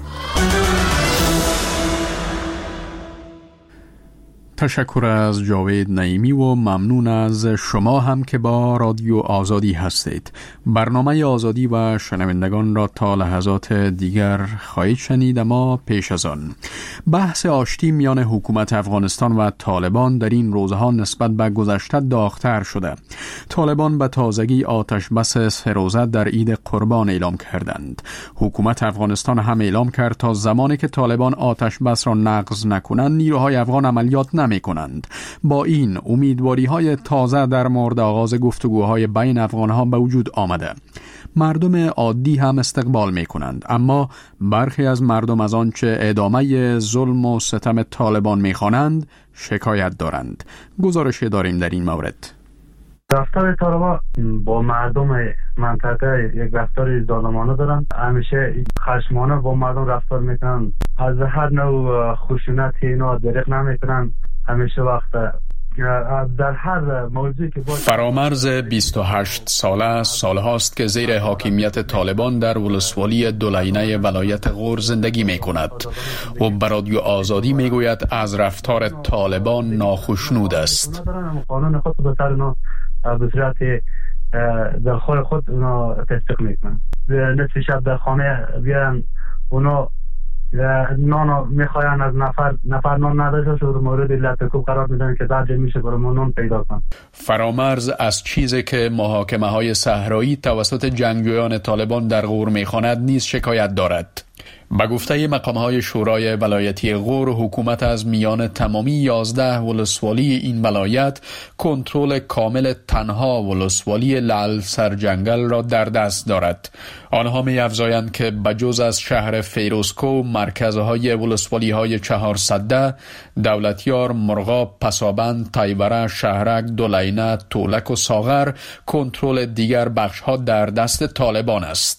تشکر از جاوید نعیمی و ممنون از شما هم که با رادیو آزادی هستید. برنامه آزادی و شنوندگان را تا لحظات دیگر خواهید شنید، اما پیش از آن بحث آشتی میان حکومت افغانستان و طالبان در این روزها نسبت به گذشته داغ‌تر شده. طالبان به تازگی آتش بس سه روزه در عید قربان اعلام کردند. حکومت افغانستان هم اعلام کرد تا زمانی که طالبان آتش بس را نقض نکنند نیروهای افغان عملیات نمی کنند. با این امیدواری های تازه در مورد آغاز گفتگوهای بین افغان ها به وجود آمده. مردم عادی هم استقبال می کنند، اما برخی از مردم از آنچه ادامه ظلم و ستم طالبان می خوانند شکایت دارند. گزارش داریم در این مورد. رفتار طالبان با مردم منطقه یک رفتار ظالمانه دارن، همیشه خشمانه با مردم رفتار میکنن، از هر نوع خشونت اینا دریغ نمیکنن. همیشه وقت در هر موضوعی که باشه. فرامرز بیست و هشت ساله سال هاست که زیر حاکمیت طالبان در ولسوالی دولینه ولایت غور زندگی می کند و به رادیو آزادی می گوید از رفتار طالبان ناخشنود است. قانون خود به سر اینا به صورت دلخواه خود اونا تطبیق میکنن. نصف شب در خانه بیارن اونا نانو میخواین از نفر نفر نان نداشته شد مورد لطکوب قرار میدن که درجه میشه برای ما نان پیدا کن. فرامرز از چیزی که محاکمه های صحرایی توسط جنگجویان طالبان در غور میخواند نیز شکایت دارد. به گفته مقام‌های شورای ولایتی غور، حکومت از میان تمامی یازده ولسوالی این ولایت کنترل کامل تنها ولسوالی لعل سرجنگل را در دست دارد. آنها می‌افزایند که بجز از شهر فیروزکو، مرکزهای ولسوالی‌های چهارصده، دولتیار، مرغاب، پسابند، تایبره، شهرک، دولینه، تولک و ساغر، کنترل دیگر بخش‌ها در دست طالبان است.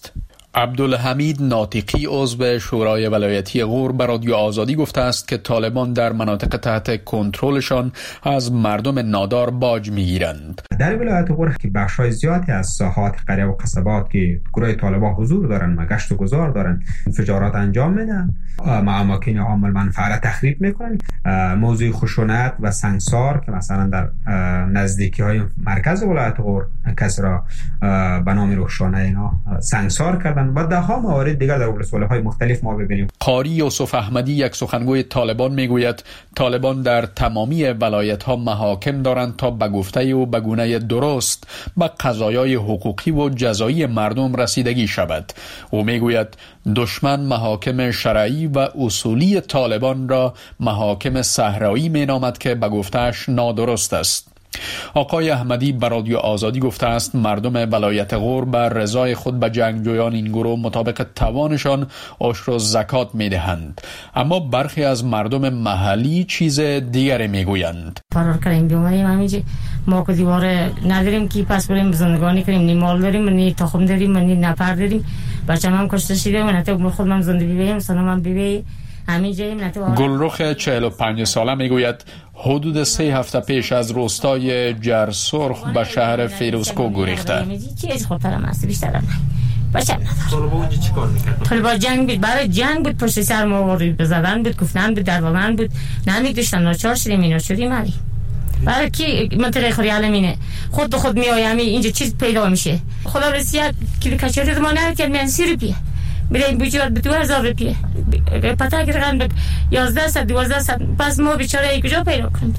عبدالحمید ناطقی عضو شورای ولایتی غور به رادیو آزادی گفته است که طالبان در مناطق تحت کنترلشان از مردم نادار باج میگیرند. در ولایت غور که بخشای زیادی از ساحات قریه و قصبات که گروه طالبان حضور دارند و گشت و گذار دارند انفجارات انجام میدن، اماکن عامل منفعه تخریب میکنن. موضوع خشونت و سنگسار که مثلا در نزدیکی های مرکز ولایت غور کسی را به نام روشانه اینا سنگسار کردن و ده ها موارد دیگر در ولسوالی‌های مختلف ما ببینیم. قاری یوسف احمدی یک سخنگوی طالبان میگوید طالبان در تمامی ولایت‌ها محاکم دارند تا به گفته و به گونه درست به قضایای حقوقی و جزایی مردم رسیدگی شود. او میگوید دشمن محاکم شرعی و اصولی طالبان را محاکم صحرایی مینامد که به گفته‌اش نادرست است. آقای احمدی به رادیو آزادی گفته است مردم ولایت غور بر رضای خود به جنگجویان این گروه مطابق توانشان عشر و زکات میدهند، اما برخی از مردم محلی چیز دیگری میگویند. فرار کردیم بیومدیم همینجا، ما که دیوار نداریم که پس بریم زندگانی کنیم، نی مال داریم نی تخم داریم نی نفر داریم، بچه‌م هم کشته شده و نتو خودم زندگی بیم سنم بیم همینجاییم نتو. گلرخ چهل و پنج ساله میگوید حدود سه هفته پیش از روستای جرسرخ به شهر فیروزکو گریخته. چیز خطرم است بیشترم بچم نداره. طالبان اونجا چیکار می‌کردن؟ طالبان جنگ بود، برای جنگ بود، پشت سر ما وارد بزدن بود، گفتن بود، دروغن بود، نمی‌داشتن ناچار شدیم اینا شدیم علی. برای کی منطقه خوری علمینه خود به خود میایم اینجا چیز پیدا میشه. خدا رسید کلی کچری ما نمی‌کرد من سی روپیه بریم بیچاره به دو هزار روپیه پتا گرفتن به یازده صد دوازده صد، پس ما بیچاره یک کجا پیدا کنیم؟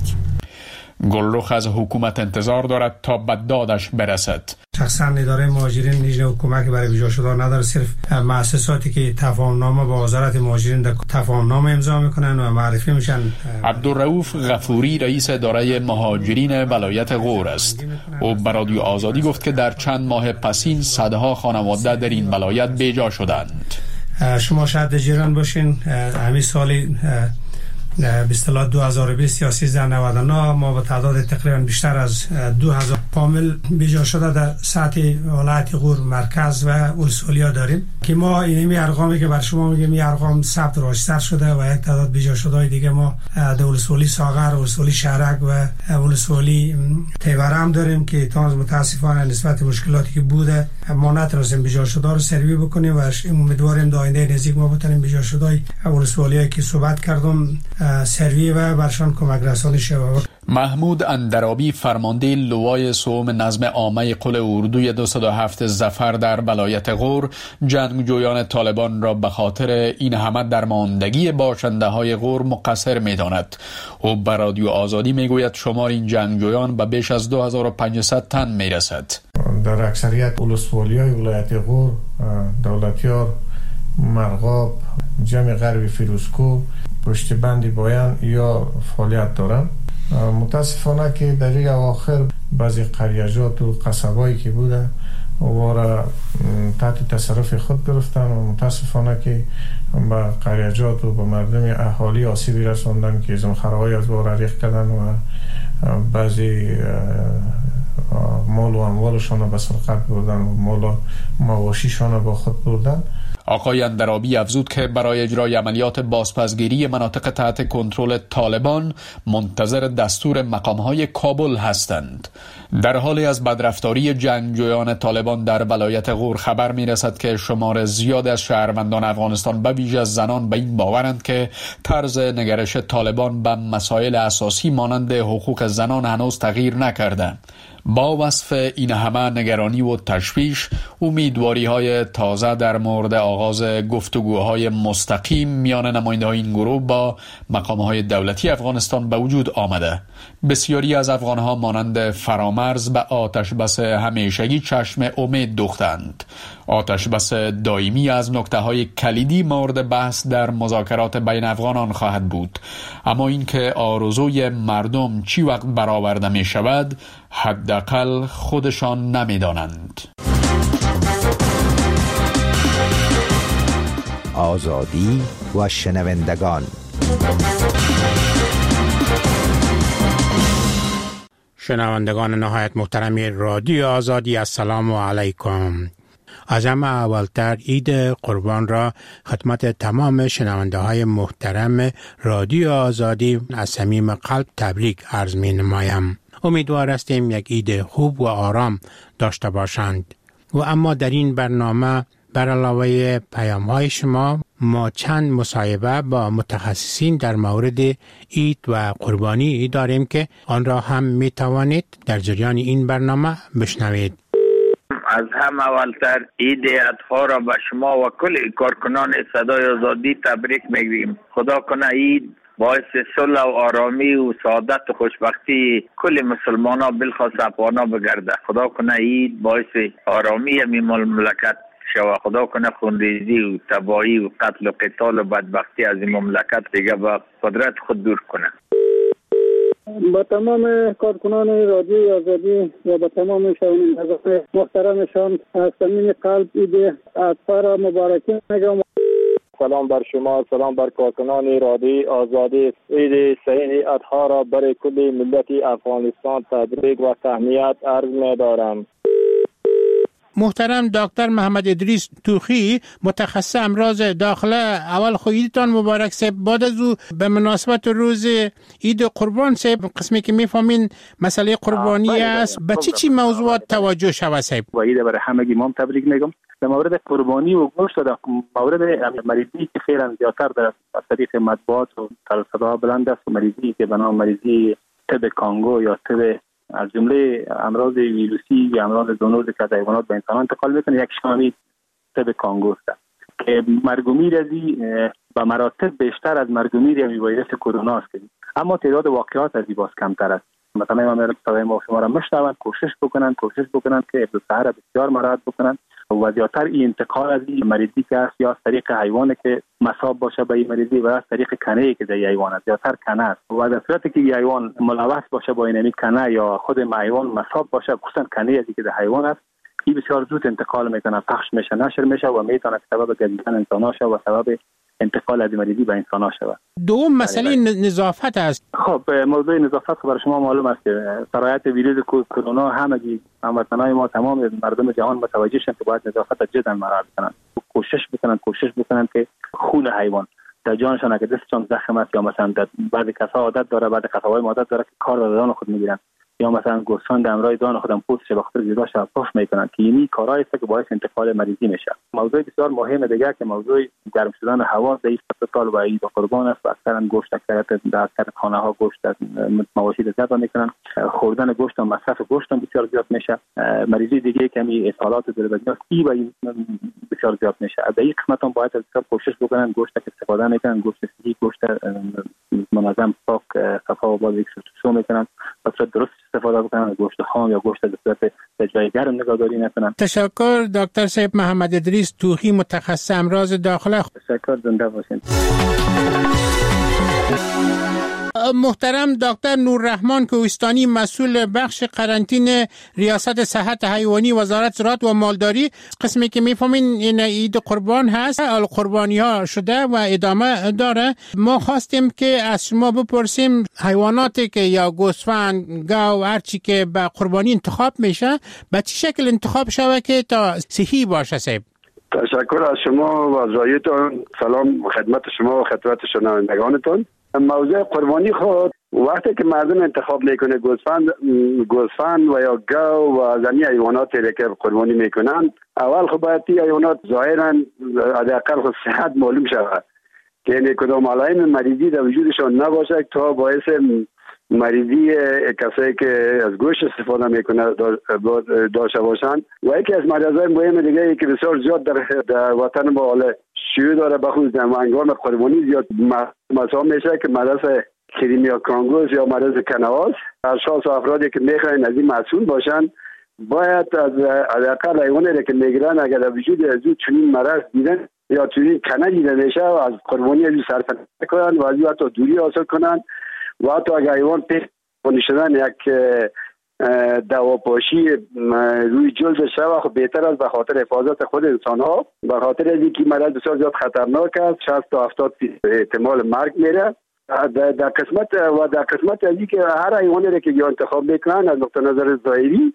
گلرخ از حکومت انتظار دارد تا به دادش برسد. شخصا اداره مهاجرین نیز حکومت برای ویزا شدن نداره، صرف مؤسساتی که تفاهم‌نامه با وزارت مهاجرین در تفاهم‌نامه امضا میکنن و معرفی میشن. عبدالرؤوف غفوری رئیس اداره مهاجرین ولایت غور است. او به رادیو آزادی گفت که در چند ماه پسین صدها خانواده در این ولایت بیجا شدند. شما شاید جیران باشین، همین سالی به اصطلاح دو هزار و بیست یا سیزده نود و نه ما به تعداد تقریبا بیشتر از دو هزار کامل بیجا شده در سطح ولایت غور مرکز و ولسوالی‌ها داریم که ما اینمی ارقامی که بر شما میگم این ارقام ثبت راشتر شده و یک تعداد بیجا شده دیگه ما در ولسوالی ساغر، ولسوالی شهرک و ولسوالی تیورم داریم که تاز متاسفانه نسبت مشکلاتی که بوده ما نتونستیم بیجا شده رو سروی بکنیم و امیدواریم در آینده نزدیک ما بتونیم بیجا شده ولسوالی‌ای که صحبت کردم سروی و برشان کمک رسانی شود. محمود اندرابی فرمانده لوای سوم نظم عامه قل اردوی دویست و هفت ظفر در ولایت غور جنگجویان طالبان را به خاطر این همه درماندگی باشنده های غور مقصر می داند. او به رادیو آزادی می گوید شمار این جنگجویان به بیش از دو هزار و پانصد تن می رسد. در اکثریت ولسوالی های ولایت غور، دولتیار، مرغاب، جمع غربی فیروزکو، پشت بندی بایان یا فعالیت دارن. متاسفانه که در این اواخر بعضی قریجات و قصبایی که بوده وارا تحت تصرف خود گرفتن و متاسفانه که به قریجات و به مردم اهالی آسیبی رساندن که زمخرهای از وارا ریخ کردن و بعضی مال و اموالشان را به سرقت بردن و مال و مواشیشان را با خود بردن. آقای اندرابی افزود که برای اجرای عملیات بازپسگیری مناطق تحت کنترل طالبان منتظر دستور مقام‌های کابل هستند. در حالی از بدرفتاری جنگجویان طالبان در ولایت غور خبر می‌رسد که شمار زیاد از شهروندان افغانستان به ویژه زنان به این باورند که طرز نگرش طالبان به مسائل اساسی مانند حقوق زنان هنوز تغییر نکرده. با وصف این همه نگرانی و تشویش، امیدواری‌های تازه در مورد آغاز گفتگوهای مستقیم میان نماینده‌های این گروه با مقام‌های دولتی افغانستان به وجود آمده. بسیاری از افغان‌ها مانند فرامرز به آتش بس همیشگی چشم امید دوختند. آتش بس دائمی از نکته‌های کلیدی مورد بحث در مذاکرات بین افغانان خواهد بود، اما اینکه آرزوی مردم چی وقت برآورده می شود حداقل خودشان نمی‌دانند. آزادی و شنوندگان. شنوندگان نهایت محترمی رادیو آزادی، السلام علیکم. از همه اولتر عید قربان را خدمت تمام شنونده های محترم رادیو آزادی از صمیم قلب تبریک عرض می نمایم. امیدوار هستیم یک عید خوب و آرام داشته باشند. و اما در این برنامه بر علاوه پیام های شما ما چند مصاحبه با متخصصین در مورد عید و قربانی داریم که آن را هم می توانید در جریان این برنامه بشنوید. از هم اولتر عید اضحی را به شما و کل کارکنان صدای آزادی تبریک میگویم. خدا کنه عید باعث صلح و آرامی و سعادت و خوشبختی کل مسلمان ها بالخاص افغان بگرده. خدا کنه عید باعث آرامی همین مملکت شود. خدا کنه خونریزی و تباهی و قتل و قتال و بدبختی از این مملکت دیگه با قدرت خود دور کنه. با تمام کارکنان رادیو آزادی و با تمام شنوندگان محترمشان از صمیم قلب عید اضحی را مبارکی میگم. سلام بر شما، سلام بر کارکنان رادیو آزادی. عید صحیح اضحی را برای کل ملت افغانستان تبریک و تهنیت عرض می‌دارم. محترم دکتر محمد ادریس توخی، متخصص امراض داخله، اول خو عیدتان مبارک سب. بعد از او به مناسبت روز عید قربان سب، قسمی که میفهمین مسئله قربانی است، به چی چی موضوعات توجه شود سب؟ و عید برای همگی ما تبریک میگم. در مورد قربانی و گوشت در مورد مریضی که خیلی زیادتر در طریق مطبوعات و صدا بلند است، مریضی که به نام مریضی تب کانگو یا تب از جمله امراض ویروسی یا امراض زونوزی که از حیوانات به انسان انتقال میکنه، یک شامی تب کانگو است که مرگ و میر ازی به مراتب بیشتر از مرگ و میر از ویروس کرونا است، اما تعداد واقعات از این باز کمتر است. مثلا ما میرم صدای ما شما را مشنون، کوشش بکنن کوشش بکنن که حفظ الصحه بسیار مراعات بکنن و زیادتر این انتقال از این مریضی که است یا از طریق حیوانی که مصاب باشه به این مریضی و از طریق کنه‌ای که در حیوان است، زیادتر کنه است و در صورتی که این حیوان ملوث باشه با این کنه یا خود حیوان مصاب باشه، خصوصا کنه ای که در حیوان است، این بسیار زود انتقال میکنه، پخش میشه، نشر میشه و میتونه سبب گزیدن انسان شه و سبب انتقال از مریضی به انسان ها شود. دوم مسئله نظافت است. خب موضوع نظافت برای شما معلوم است که سرایت ویروس کرونا همگی هموطنان ما تمام مردم جهان متوجه شدن که باید نظافت جدا مراعات کنند. کوشش بکنن کوشش بکنن که خون حیوان در جانشان اگه دستشان زخم است یا مثلا بعضی کسا عادت داره، بعضی کساهای عادت داره که کار در دان خود میگیرن یا مثلا گوسفند امرای دان خودم پوستش به خاطر زیباش پاش میکنن که اینی کارهایی است که باعث انتقال مریضی میشه. موضوع بسیار مهم دیگه که موضوع گرم شدن هوا در این سال و عید قربان است و اکثرا گوشت اکثریت در اکثر خانه ها گوشت مواشی زیاد میکنن، خوردن گوشت و مصرف گوشت هم بسیار زیاد میشه. مریضی دیگه کمی اسهالات دلبندی ای و بسیار زیاد میشه. در این قسمت هم باید کوشش بکنن گوشت که استفاده میکنن، گوشت صحی، گوشت منظم، پاک، صفا و باز شو میکنن و درست استفاده بکنن، گوشت خام یا گوشت در صورت جای گرم نگهداری نکنن. تشکر دکتر صاحب محمد ادریس توخی، متخصص امراض داخله. تشکر، زنده باشین. محترم دکتر نوررحمان کوهستانی، مسئول بخش قرنطینه ریاست صحت حیوانی وزارت زراعت و مالداری، قسمی که میفهمین این عید قربان هست، قربانی ها شده و ادامه داره. ما خواستیم که از شما بپرسیم حیواناتی که یا گوسفند، گاو، هر چی که به قربانی انتخاب میشه به چه شکل انتخاب شود که تا صحی باشه صاحب؟ تشکر از شما و زایتان. سلام خدمت شما و خدمت شنوندگانتان. موضوع قربانی خود وقتی که مردم انتخاب میکنه گوسفند گوسفند و یا گاو و زمین حیواناتی که قربانی میکنن، اول خب باید این حیوانات ظاهرا حداقل خود صحت معلوم شود که یعنی کدام علائم مریضی در وجودشان نباشه تا باعث مریضی کسایی که از گوشت استفاده میکنه داشته باشند. و یکی از مرضای مهم دیگه ای که بسیار زیاد در, در وطن ما حالا شیوع داره، بخصوص در هنگام قربانی زیاد مصاب میشه که مرض کریمیا کانگوز یا مرض کنواس. اشخاص و افرادی که میخواین از این مسئول باشن باید از حداقل حیوانی که میگیرن اگر در وجود از او چنین مرض دیدن یا چنین کنه دیده میشه و از قربانی از صرف نکنن و از او حتی دوری حاصل کنن و حتی اگر حیوان پیش شدن یک دواپاشی روی جلدش و خب بهتر است به خاطر حفاظت خود انسان ها، به خاطر از اینکه مرض بسیار زیاد خطرناک است، شصت تا هفتاد احتمال مرگ میره. در, در قسمت و در قسمت از اینکه هر حیوانی را که انتخاب میکنن از نقطه نظر ظاهری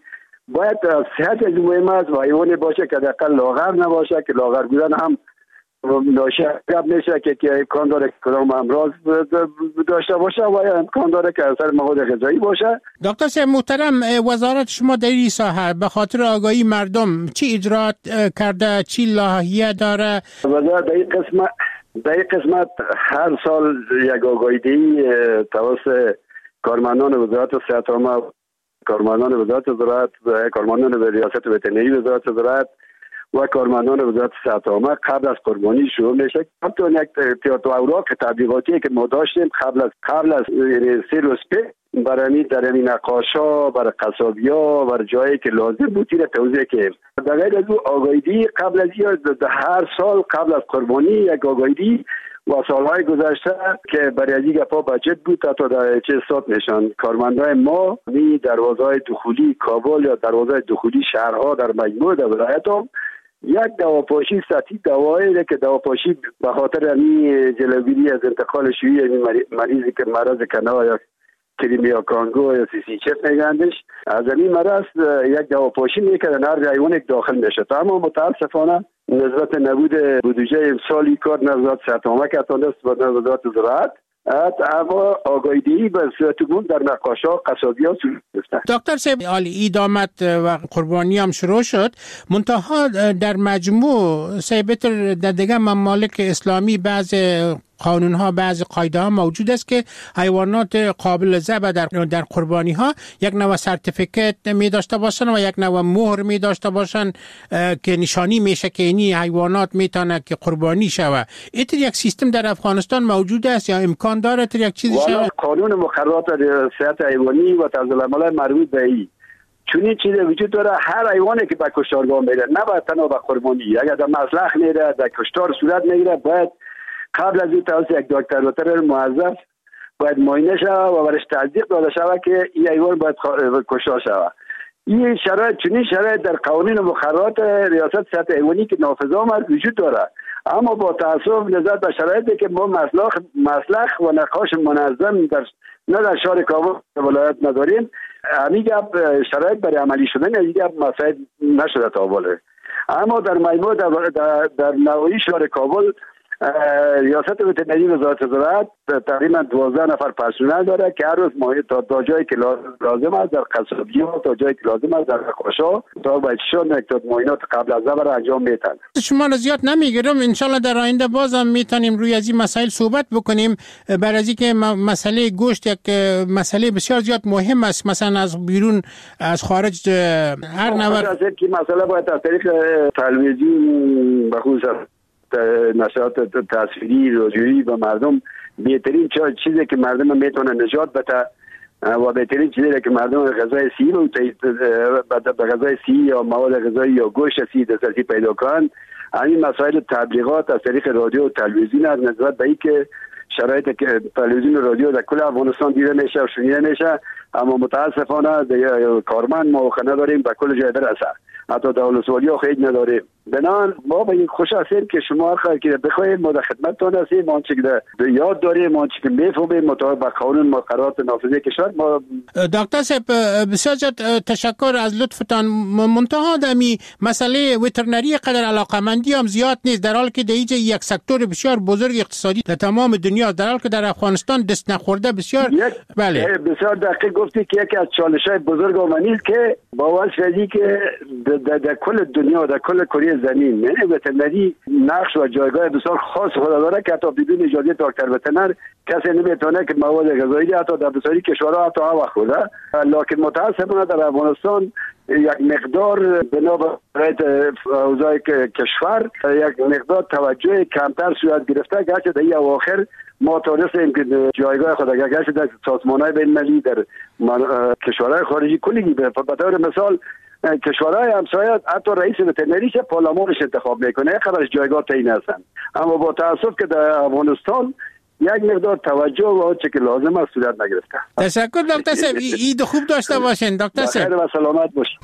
باید صحت از مهم است و حیوانی باشه که دقیقا لاغر نباشه، که لاغر بودن هم ناشی میشه که که امکان داره کدام امراض داشته باشه و امکان داره که اثر مواد غذایی باشه. دکتر صاحب محترم، وزارت شما در این ساحه به خاطر آگاهی مردم چی اجرات کرده، چی لاهیه داره؟ وزارت در این قسمت در این قسمت هر سال یک آگاهی دهی توسط کارمندان وزارت صحت عامه، کارمندان وزارت زراعت، کارمندان ریاست وترنری وزارت زراعت و کارمندان وزارت صحت عامه قبل از قربانی شروع میشه. حتی یک اوراق تبلیغاتی که ما داشتیم قبل از قبل از سه روز پیش برای در این نقاشا، برای قصابیا، برای جایی که لازم بود این توضیح کردیم. در غیر از او آگاهی قبل از هر سال قبل از قربانی یک آگاهی و سالهای گذشته که برای از این گپا بجت بود تا در چه سات نشان کارمندای ما می دروازهای دخولی کابل یا دروازهای دخولی شهرها در مجموع در ولایت هم یک دواپاشی سطحی دوایی که دواپاشی به خاطر این جلوگیری از انتقال شیوعی یعنی مریضی که مرض کنا یا کریمیا کانگو یا سی سی چف میگندش از این مرض یک دواپاشی میکردن هر حیوان داخل میشه. اما متاسفانه نسبت نبود بودجه امسالی کار نظارت صحت عامه که اتانده است و نظارت زراعت اما آگاهی دهی به صورت عموم در نقاشا قصابی ها صورت گرفته. دکتر صاحب عید آمد و قربانی هم شروع شد، منتها در مجموع سیبتر در دیگه ممالک اسلامی بعض قانون ها بعض قاعده ها موجود است که حیوانات قابل ذبح در در قربانی ها یک نوع سرتیفیکت می داشته باشن و یک نوع مهر می داشته باشن که نشانی میشه که این حیوانات میتونه که قربانی شوه. اینطور یک سیستم در افغانستان موجود است یا امکان داره تا یک چیزی شوه؟ قانون مقررات صحت حیوانی و طرز العمل مربوط به این چونی چیزی وجود داره. هر حیوانی که به کشتارگاه میره نباید تنها به قربانی، اگر در مسلخ میره در کشتار صورت میگیره باید قبل از این توسط یک دکتر وترنر موظف باید معاینه شود و برش تصدیق داده شود که این حیوان باید کشته شود. این شرایط چنین شرایط در قوانین مقررات ریاست صحت حیوانی که نافذ آمد وجود داره، اما با تاسف نظر به شرایطی که ما مسلخ مسلخ و نقاش منظم در نه در شهر کابل ولایت نداریم، همین شرایط برای عملی شدن این مسائل نشده تا حالا. اما در مجموع در, در, در نواحی شهر کابل ریاست وترنری وزارت زراعت تقریبا دوازده نفر پرسنل داره که هر روز ماهی تا تا جایی که لازم است در قصابی ها تا جایی که لازم است در نقاشا تا بچه‌ها نکتات معاینات قبل از ذبح انجام میدن. شما را زیاد نمیگیرم، انشالله در آینده بازم میتونیم روی از این مسائل صحبت بکنیم، برای از اینکه مسئله گوشت یک مسئله بسیار زیاد مهم است، مثلا از بیرون از خارج هر نوع که مسئله باید از طریق تلویزیون بخصوص نشریات تصویری رادیویی و مردم بهترین چیزی که مردم میتونه نجات بده و بهترین چیزی که مردم غذای صحی رو به غذای صحی یا مواد غذایی یا گوشت صحی دسترسی پیدا کنن. همین مسائل تبلیغات از طریق رادیو و تلویزیون از نسبت به اینکه شرایط که تلویزیون و رادیو در کل افغانستان دیده میشه و شنیده میشه، اما متاسفانه کارمند ما نداریم به کل جای برسه، حتی دولت‌سوالی ها خیلی نداریم. بنان ما به این خوش هستیم که شما هر که بخواید ما در خدمتتون هستیم، آنچه که یاد داریم، آنچه که میفهمیم مطابق با قانون مقررات نافذه کشور ما. دکتر صاحب بسیار تشکر از لطفتان. منتها دمی مسئله وترنری قدر علاقمندی هم زیاد نیست، در حالی که در اینجا یک سکتور بسیار بزرگ اقتصادی در تمام دنیا، در حالی که در افغانستان دست نخورده بسیار. بله بسیار دقیق گفتی که یکی از چالش‌های بزرگ آمنیست که با واسطه که در کل دنیا در کل کره زمین یعنی وترنری نقش و جایگاه بسیار خاص خود داره که حتی بدون اجازه دکتر وترنر کسی نمیتونه که مواد غذایی حتی در بسیاری کشورها حتی هوا خورده. لکن متاسفانه در افغانستان یک مقدار بنا به اوضاع کشور یک مقدار توجه کمتر صورت گرفته، گرچه در این اواخر ما تونستیم که جایگاه خود گرچه در سازمان‌های بین‌المللی در کشورهای خارجی کلی به طور مثال کشورهای همسایه حتی رئیس وترنریش پارلمانش انتخاب میکنه، یک خبرش جایگاه تعیین هستن، اما با تاسف که در افغانستان یک مقدار توجه و آنچه که لازم است صورت نگرفته. تشکر دکتر صاحب، عید خوب داشته باشین دکتر صاحب. بخیر و سلامت باشین.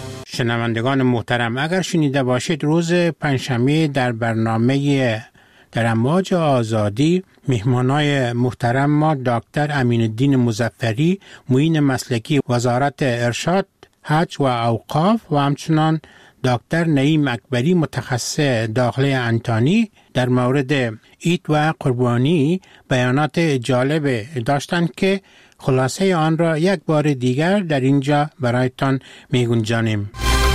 شنوندگان محترم، اگر شنیده باشید روز پنجشنبه در برنامه در امواج آزادی مهمانای محترم ما دکتر امین الدین مظفری، معین مسلکی وزارت ارشاد، حج و اوقاف و همچنان دکتر نعیم اکبری متخصص داخله انتانی در مورد عید و قربانی بیانات جالب داشتند که خلاصه آن را یک بار دیگر در اینجا برایتان میگنجانیم.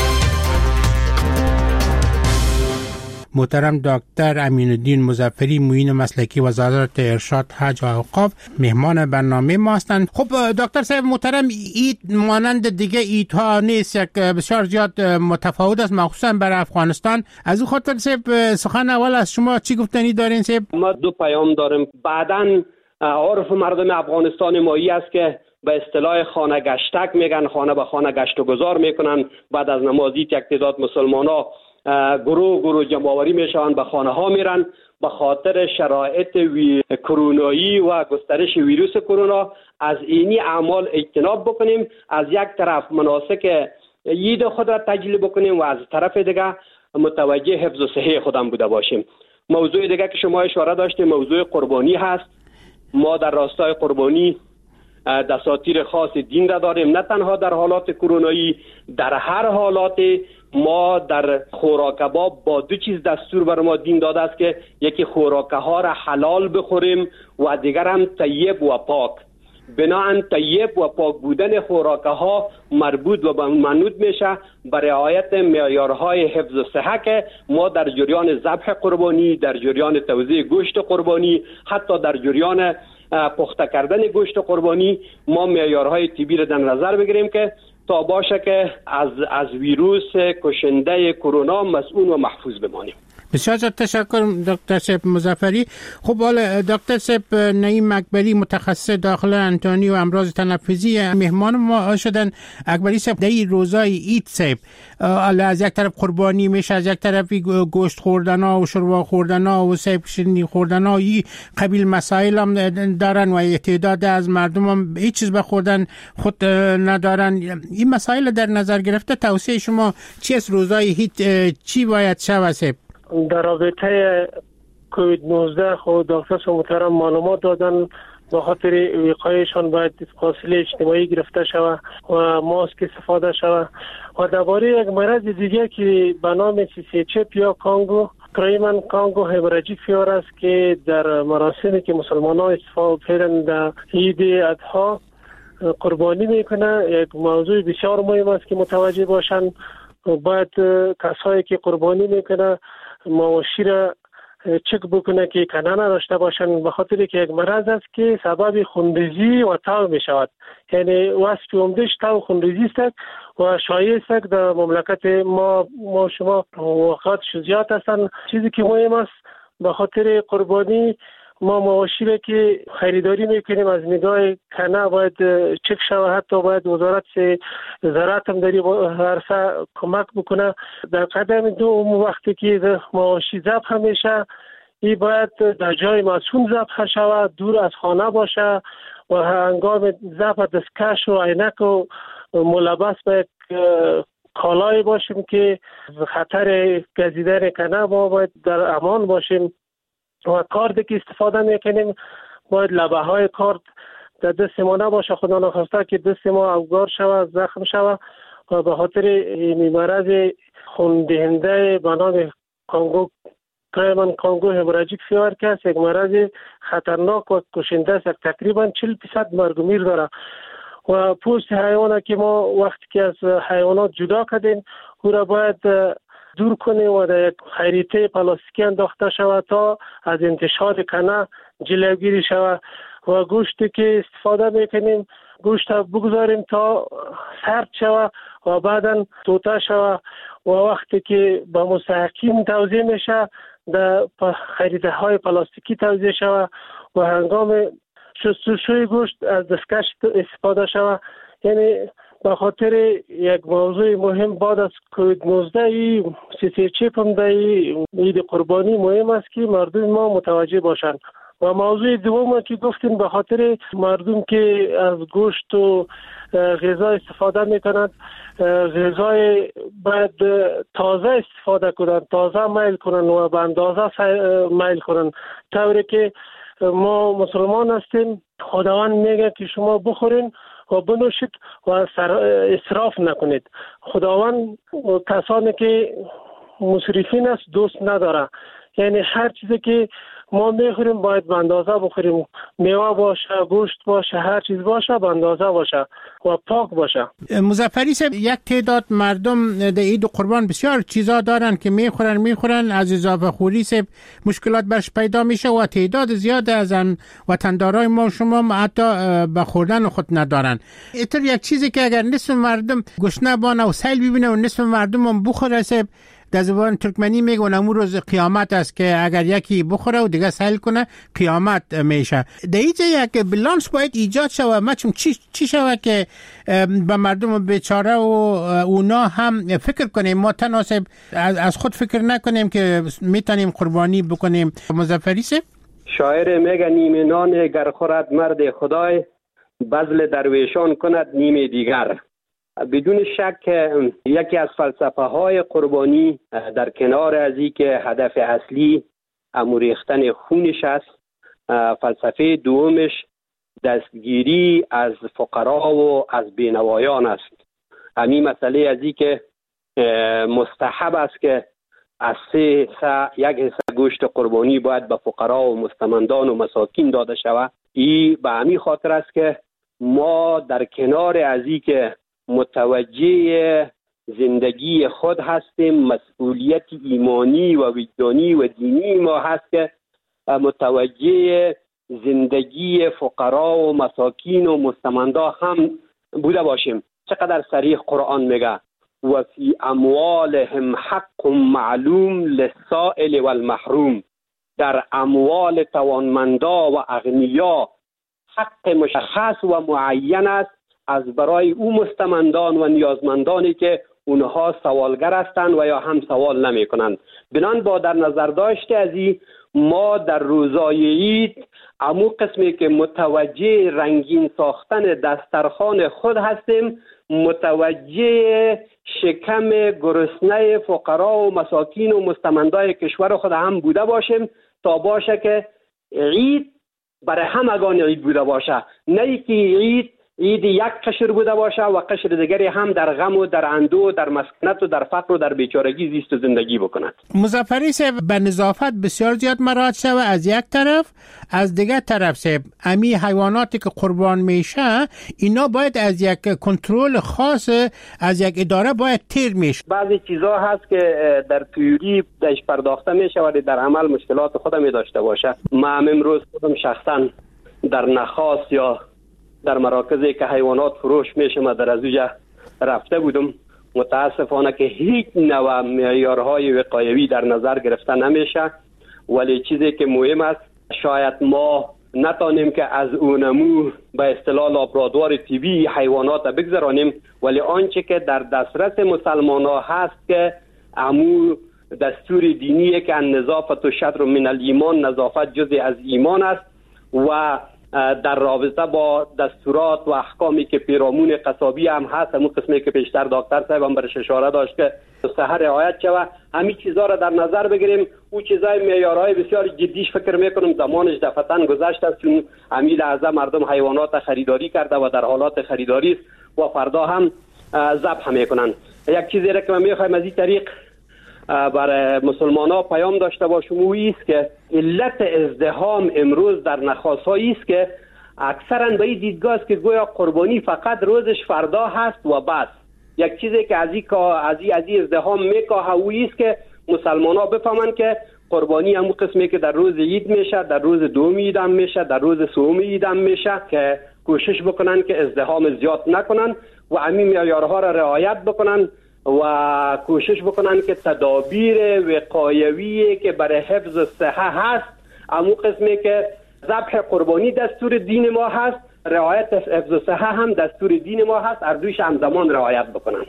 محترم دکتر امین الدین مظفری، معین مسلکی وزارت ارشاد، حج و اوقاف مهمان برنامه ما هستند. خب دکتر صاحب محترم، عید مانند دیگه عیدها نیست، یک بسیار زیاد متفاوت است، مخصوصا برای افغانستان. از اون خاطر صاحب سخن اول از شما چی گفتنی دارین صاحب؟ ما دو پیام داریم. بعداً عرف مردم افغانستان مایی است که به اصطلاح خانه گشتک میگن، خانه به خانه گشت و گذار میکنن. بعد از نماز عید یک تعداد مسلمانا گروه گروه جمع‌آوری میشن، به خانه ها میرن. به خاطر شرایط وی... کرونایی و گسترش ویروس کرونا از اینی اعمال اجتناب بکنیم. از یک طرف مناسک عید خود را تجلیل بکنیم و از طرف دیگه متوجه حفظ و صحت خودم بوده باشیم. موضوع دیگه که شما اشاره داشتید موضوع قربانی هست. ما در راستای قربانی دساتیر خاص دین را داریم، نه تنها در حالات کرونایی، در هر حالات ما در خوراکباب با دو چیز دستور بر ما دین داده است که یکی خوراکه ها را حلال بخوریم و دیگر هم طیب و پاک. بناهن طیب و پاک بودن خوراکه ها مربوط و منوط میشه به رعایت معیارهای حفظ و صحت که ما در جریان ذبح قربانی، در جریان توزیع گوشت قربانی، حتی در جریان پخته کردن گوشت قربانی ما معیارهای طبی را در نظر بگیریم که تا باشه که از از ویروس کشنده کرونا مسئول و محفوظ بمانیم. بسیار تشکر دکتر صاحب مظفری. خب حالا دکتر صاحب نعیم اکبری متخصص داخل انتانی و امراض تنفسی مهمان ما شدن. اکبری صاحب در روزای عید صاحب حالا از یک طرف قربانی میشه، از یک طرف گوشت خوردن ها و شوربا خوردن ها و صاحب شیرینی خوردن ها، این قبیل مسائل هم دارن و تعداد از مردم هم هیچ چیز بخوردن خود ندارن. این مسائل در نظر گرفته توصیه شما چی است؟ روزای عید چی باید شود صاحب؟ در رابطه کووید نوزده خود دکتر محترم معلومات دادن. به خاطر وقایشان باید فاصله اجتماعی گرفته شود و ماسک استفاده شود. و درباره یک مرض دیگه که به نام سیسیچپ یا کانگو کرایمن کانگو همراجیک فیور است که در مراسمی که مسلمان ها استفاده کردن در عید اضحی قربانی میکنه، یک موضوع بسیار مهم است که متوجه باشن. باید کسایی که قربانی میکنه مواشی را چک بکنه که کنه نداشته باشن، به خاطر که یک مرض است که سبب خونریزی و تاو می شود. یعنی وصف عمدهش تاو خونریزی است و شایع است در مملکت ما ما شما واقعات زیاد هستند. چیزی که مهم است به خاطر قربانی ما مواشی را که خریداری میکنیم از نگاه کنه باید چک شود. حتی باید وزارت زراعت هم در این عرصه کمک بکنه. در قدم دوم وقتی که مواشی ذبح میشه این باید در جای مسکون ذبح شود، دور از خانه باشه و هنگام ذبح دستکش و عینک و ملبس به کالای باشیم که خطر گزیدن کنه ما باید در امان باشیم. و کارد که استفاده میکنیم باید لبه های کارد در دست ما نباشه، خدا نخواسته که دست ما افگار شود، زخم شود. و به خاطر این مرض خوندهنده به نام کانگو کرایمن کانگو همراجیک فیور که است، یک مرض خطرناک و کشنده است، تقریبا چهل درصد مرگ و میر داره. و پوست حیوان که ما وقتی که از حیوانات جدا کردیم او را باید دور کنیم و در یک خریطه پلاستیکی انداخته شود تا از انتشار کنه جلوگیری شود. و گوشتی که استفاده میکنیم گوشت بگذاریم تا سرد شود و بعدا توته شود و وقتی که به مستحکم توزیع میشه در خریطه های پلاستیکی توزیع شود و هنگام شستشوی گوشت از دستکش استفاده شود. یعنی به خاطر یک موضوع مهم بعد از کووید نوزده ای سی سی چپ هم در عید قربانی مهم است که مردم ما متوجه باشند. و موضوع دوم که گفتین به خاطر مردم که از گوشت و غذا استفاده میکنند، غذای باید تازه استفاده کنند، تازه میل کنند و به اندازه میل کنند، طوری که ما مسلمان هستیم. خداوند میگه که شما بخورین و بنوشید و اسراف نکنید. خداوند کسانی که مسرفین است دوست نداره، یعنی هر چیزی که ما میخوریم باید به اندازه بخوریم، میوه باشه، گوشت باشه، هر چیز باشه به اندازه باشه و پاک باشه. مظفری صاحب، یک تعداد مردم در عید قربان بسیار چیزا دارن که میخورن میخورن از اضافه خوری صاحب مشکلات برش پیدا میشه و تعداد زیاد از ان وطندارای ما شما حتی به خوردن خود ندارن. اینطور یک چیزی که اگر نصف مردم گشنه بانه و سیل ببینه و نصف مردم هم بخوره صاحب، در زبان ترکمنی میگن امون روز قیامت است که اگر یکی بخوره و دیگه سیل کنه قیامت میشه. در اینجا یک بالانس باید ایجاد شود. ما چون چی چی شود که به مردم بیچاره و اونا هم فکر کنیم، ما تناسب از خود فکر نکنیم که میتونیم قربانی بکنیم. مظفری صاحب، شاعر میگه نیمه نان گر خورد مرد خدای، بذل درویشان کند نیمه دیگر. بدون شک یکی از فلسفه های قربانی در کنار از این که هدف اصلی اموریختن خونش است، فلسفه دومش دستگیری از فقرا و از بینوایان است. همین مسئله از این که مستحب است که از سه حصه یک حصه گوشت قربانی باید به فقرا و مستمندان و مساکین داده شود. این به همین خاطر است که ما در کنار از این که متوجه زندگی خود هستیم، مسئولیت ایمانی و وجدانی و دینی ما هست که متوجه زندگی فقرا و مساکین و مستمندا هم بوده باشیم. چقدر صریح قرآن میگه و فی اموالهم حق معلوم للسائل والمحروم. در اموال توانمندا و اغنیا حق مشخص و معین است از برای او مستمندان و نیازمندانی که اونها سوالگر هستند و یا هم سوال نمی کنند. بنان با در نظر داشته از این، ما در روزای عید امو قسمی که متوجه رنگین ساختن دسترخوان خود هستیم، متوجه شکم گرسنه فقرا و مساکین و مستمندای کشور خود هم بوده باشیم، تا باشه که عید برای همگان عید بوده باشه، نه که عید عید یک قشر بوده باشه و قشر دیگری هم در غم و در اندوه و در مسکنت و در فقر و در بیچارگی زیست و زندگی بکند. مظفری صاحب، به نظافت بسیار زیاد مراعات شود از یک طرف، از دیگر طرف صاحب امی حیواناتی که قربان میشه اینا باید از یک کنترل خاص از یک اداره باید تیر میشه. بعضی چیزا هست که در تئوری داش پرداخته میشه ولی در عمل مشکلات خودم می داشته باشه. ما امروز خودم شخصا در نخاس یا در مراکزی که حیوانات فروش میشه ما در از اونجا رفته بودم. متاسفانه که هیچ نوع معیارهای وقایوی در نظر گرفته نمیشه، ولی چیزی که مهم است شاید ما نتانیم که از اونمو به اصطلاح لابرادوار طبی حیوانات بگذرانیم، ولی آنچه که در دسترس مسلمان ها هست که امو دستور دینیه که النظافت و شطر من الایمان، نظافت جزء از ایمان است و در رابطه با دستورات و احکامی که پیرامون قصابی هم هست، همون قسمی که پیشتر دکتر صاحب هم برش اشاره داشت که صحت رعایت شود، همین چیزها را در نظر بگیریم. او چیزای معیارهای بسیار جدیش فکر میکنم زمانش دفعتاً گذشته است، چون همین لحظه مردم حیوانات خریداری کرده و در حالات خریداری است و فردا هم ذبح میکنن. یک چیزی را که من میخوایم از این طریق برای مسلمان ها پیام داشته باشم او است که علت ازدحام امروز در نخاس‌هایی است که اکثرا به این دیدگاه است که گویا قربانی فقط روزش فردا هست و بس. یک چیزی که از این از این از این ازدحام میکاهه او است که مسلمان ها بفهمن که قربانی همون قسمی که در روز عید میشه، در روز دوم عید هم میشه، در روز سوم عید هم میشه، که کوشش بکنن که ازدحام زیاد نکنن و همین معیارها را رعایت بکنن و کوشش بکنن که تدابیر وقایویی که برای حفظ صحه هست، همون قسمی که ذبح قربانی دستور دین ما هست، رعایت حفظ صحه هم دستور دین ما هست، اردوش همزمان رعایت بکنن.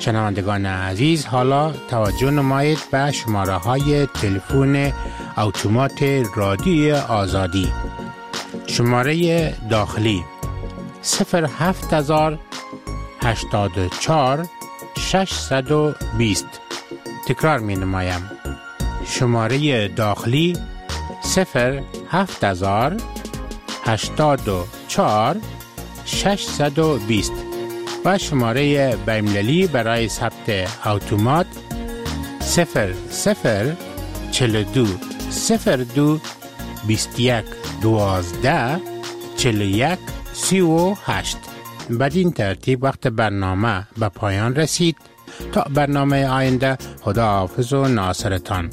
شنوندگان عزیز، حالا توجه نمایید به شماره های تلفن اتومات رادیوی آزادی. شماره داخلی صفر هفت هزار هشتاد و چهار ششصد و بیست. تکرار می نمایم. شماره داخلی صفر هفت هزار هشتاد و چهار ششصد و بیست و شماره بین‌المللی برای ثبت اتومات صفر صفر چهل و دو صفر دو بیست و یک دوازده چهل و یک سی و هشت. بدین ترتیب وقت برنامه به پایان رسید. تا برنامه آینده، خدا حافظ و ناصرتان.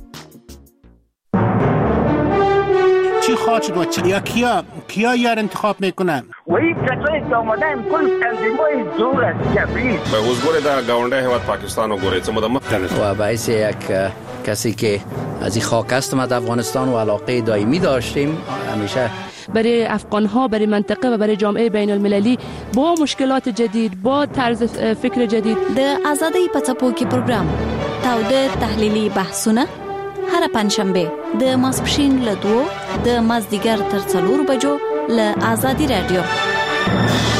چی خواهد شد و چی؟ یا کیا کیا یار انتخاب میکنن؟ و این کسایی که آمدن کل تنظیمای زور است جبری. به حضور در گاونده حواد پاکستان و گوریت مدام و باعث یک کسی که از این خاک است ما در افغانستان و علاقه دائمی داشتیم همیشه برای افغان‌ها، برای منطقه و برای جامعه بین المللی با مشکلات جدید، با طرز فکر جدید. د آزادۍ په څپو کې پروګرام تاوده تحلیلي بحثونه هر پنځشنبه د ماسپښین له دوه د مازدیګر تر څلور بجو له آزادي رادیو.